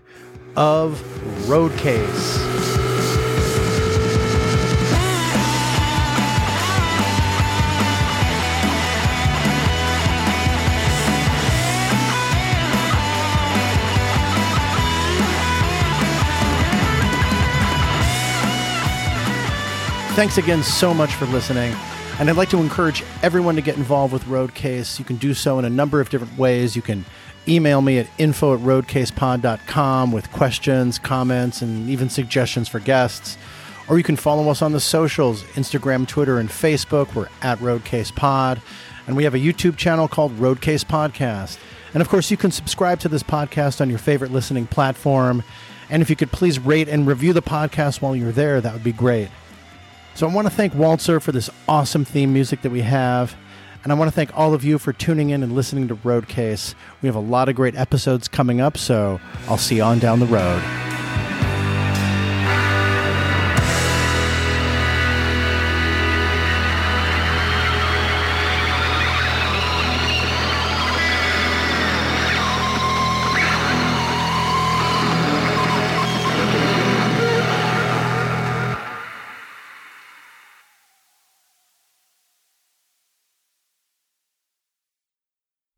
of Roadcase. Thanks again so much for listening. And I'd like to encourage everyone to get involved with Roadcase. You can do so in a number of different ways. You can email me at info at roadcasepod dot com with questions, comments, and even suggestions for guests. Or you can follow us on the socials, Instagram, Twitter, and Facebook. We're at RoadcasePod. And we have a YouTube channel called Roadcase Podcast. And of course, you can subscribe to this podcast on your favorite listening platform. And if you could please rate and review the podcast while you're there, that would be great. So I want to thank Walzer for this awesome theme music that we have. And I want to thank all of you for tuning in and listening to Roadcase. We have a lot of great episodes coming up, so I'll see you on down the road.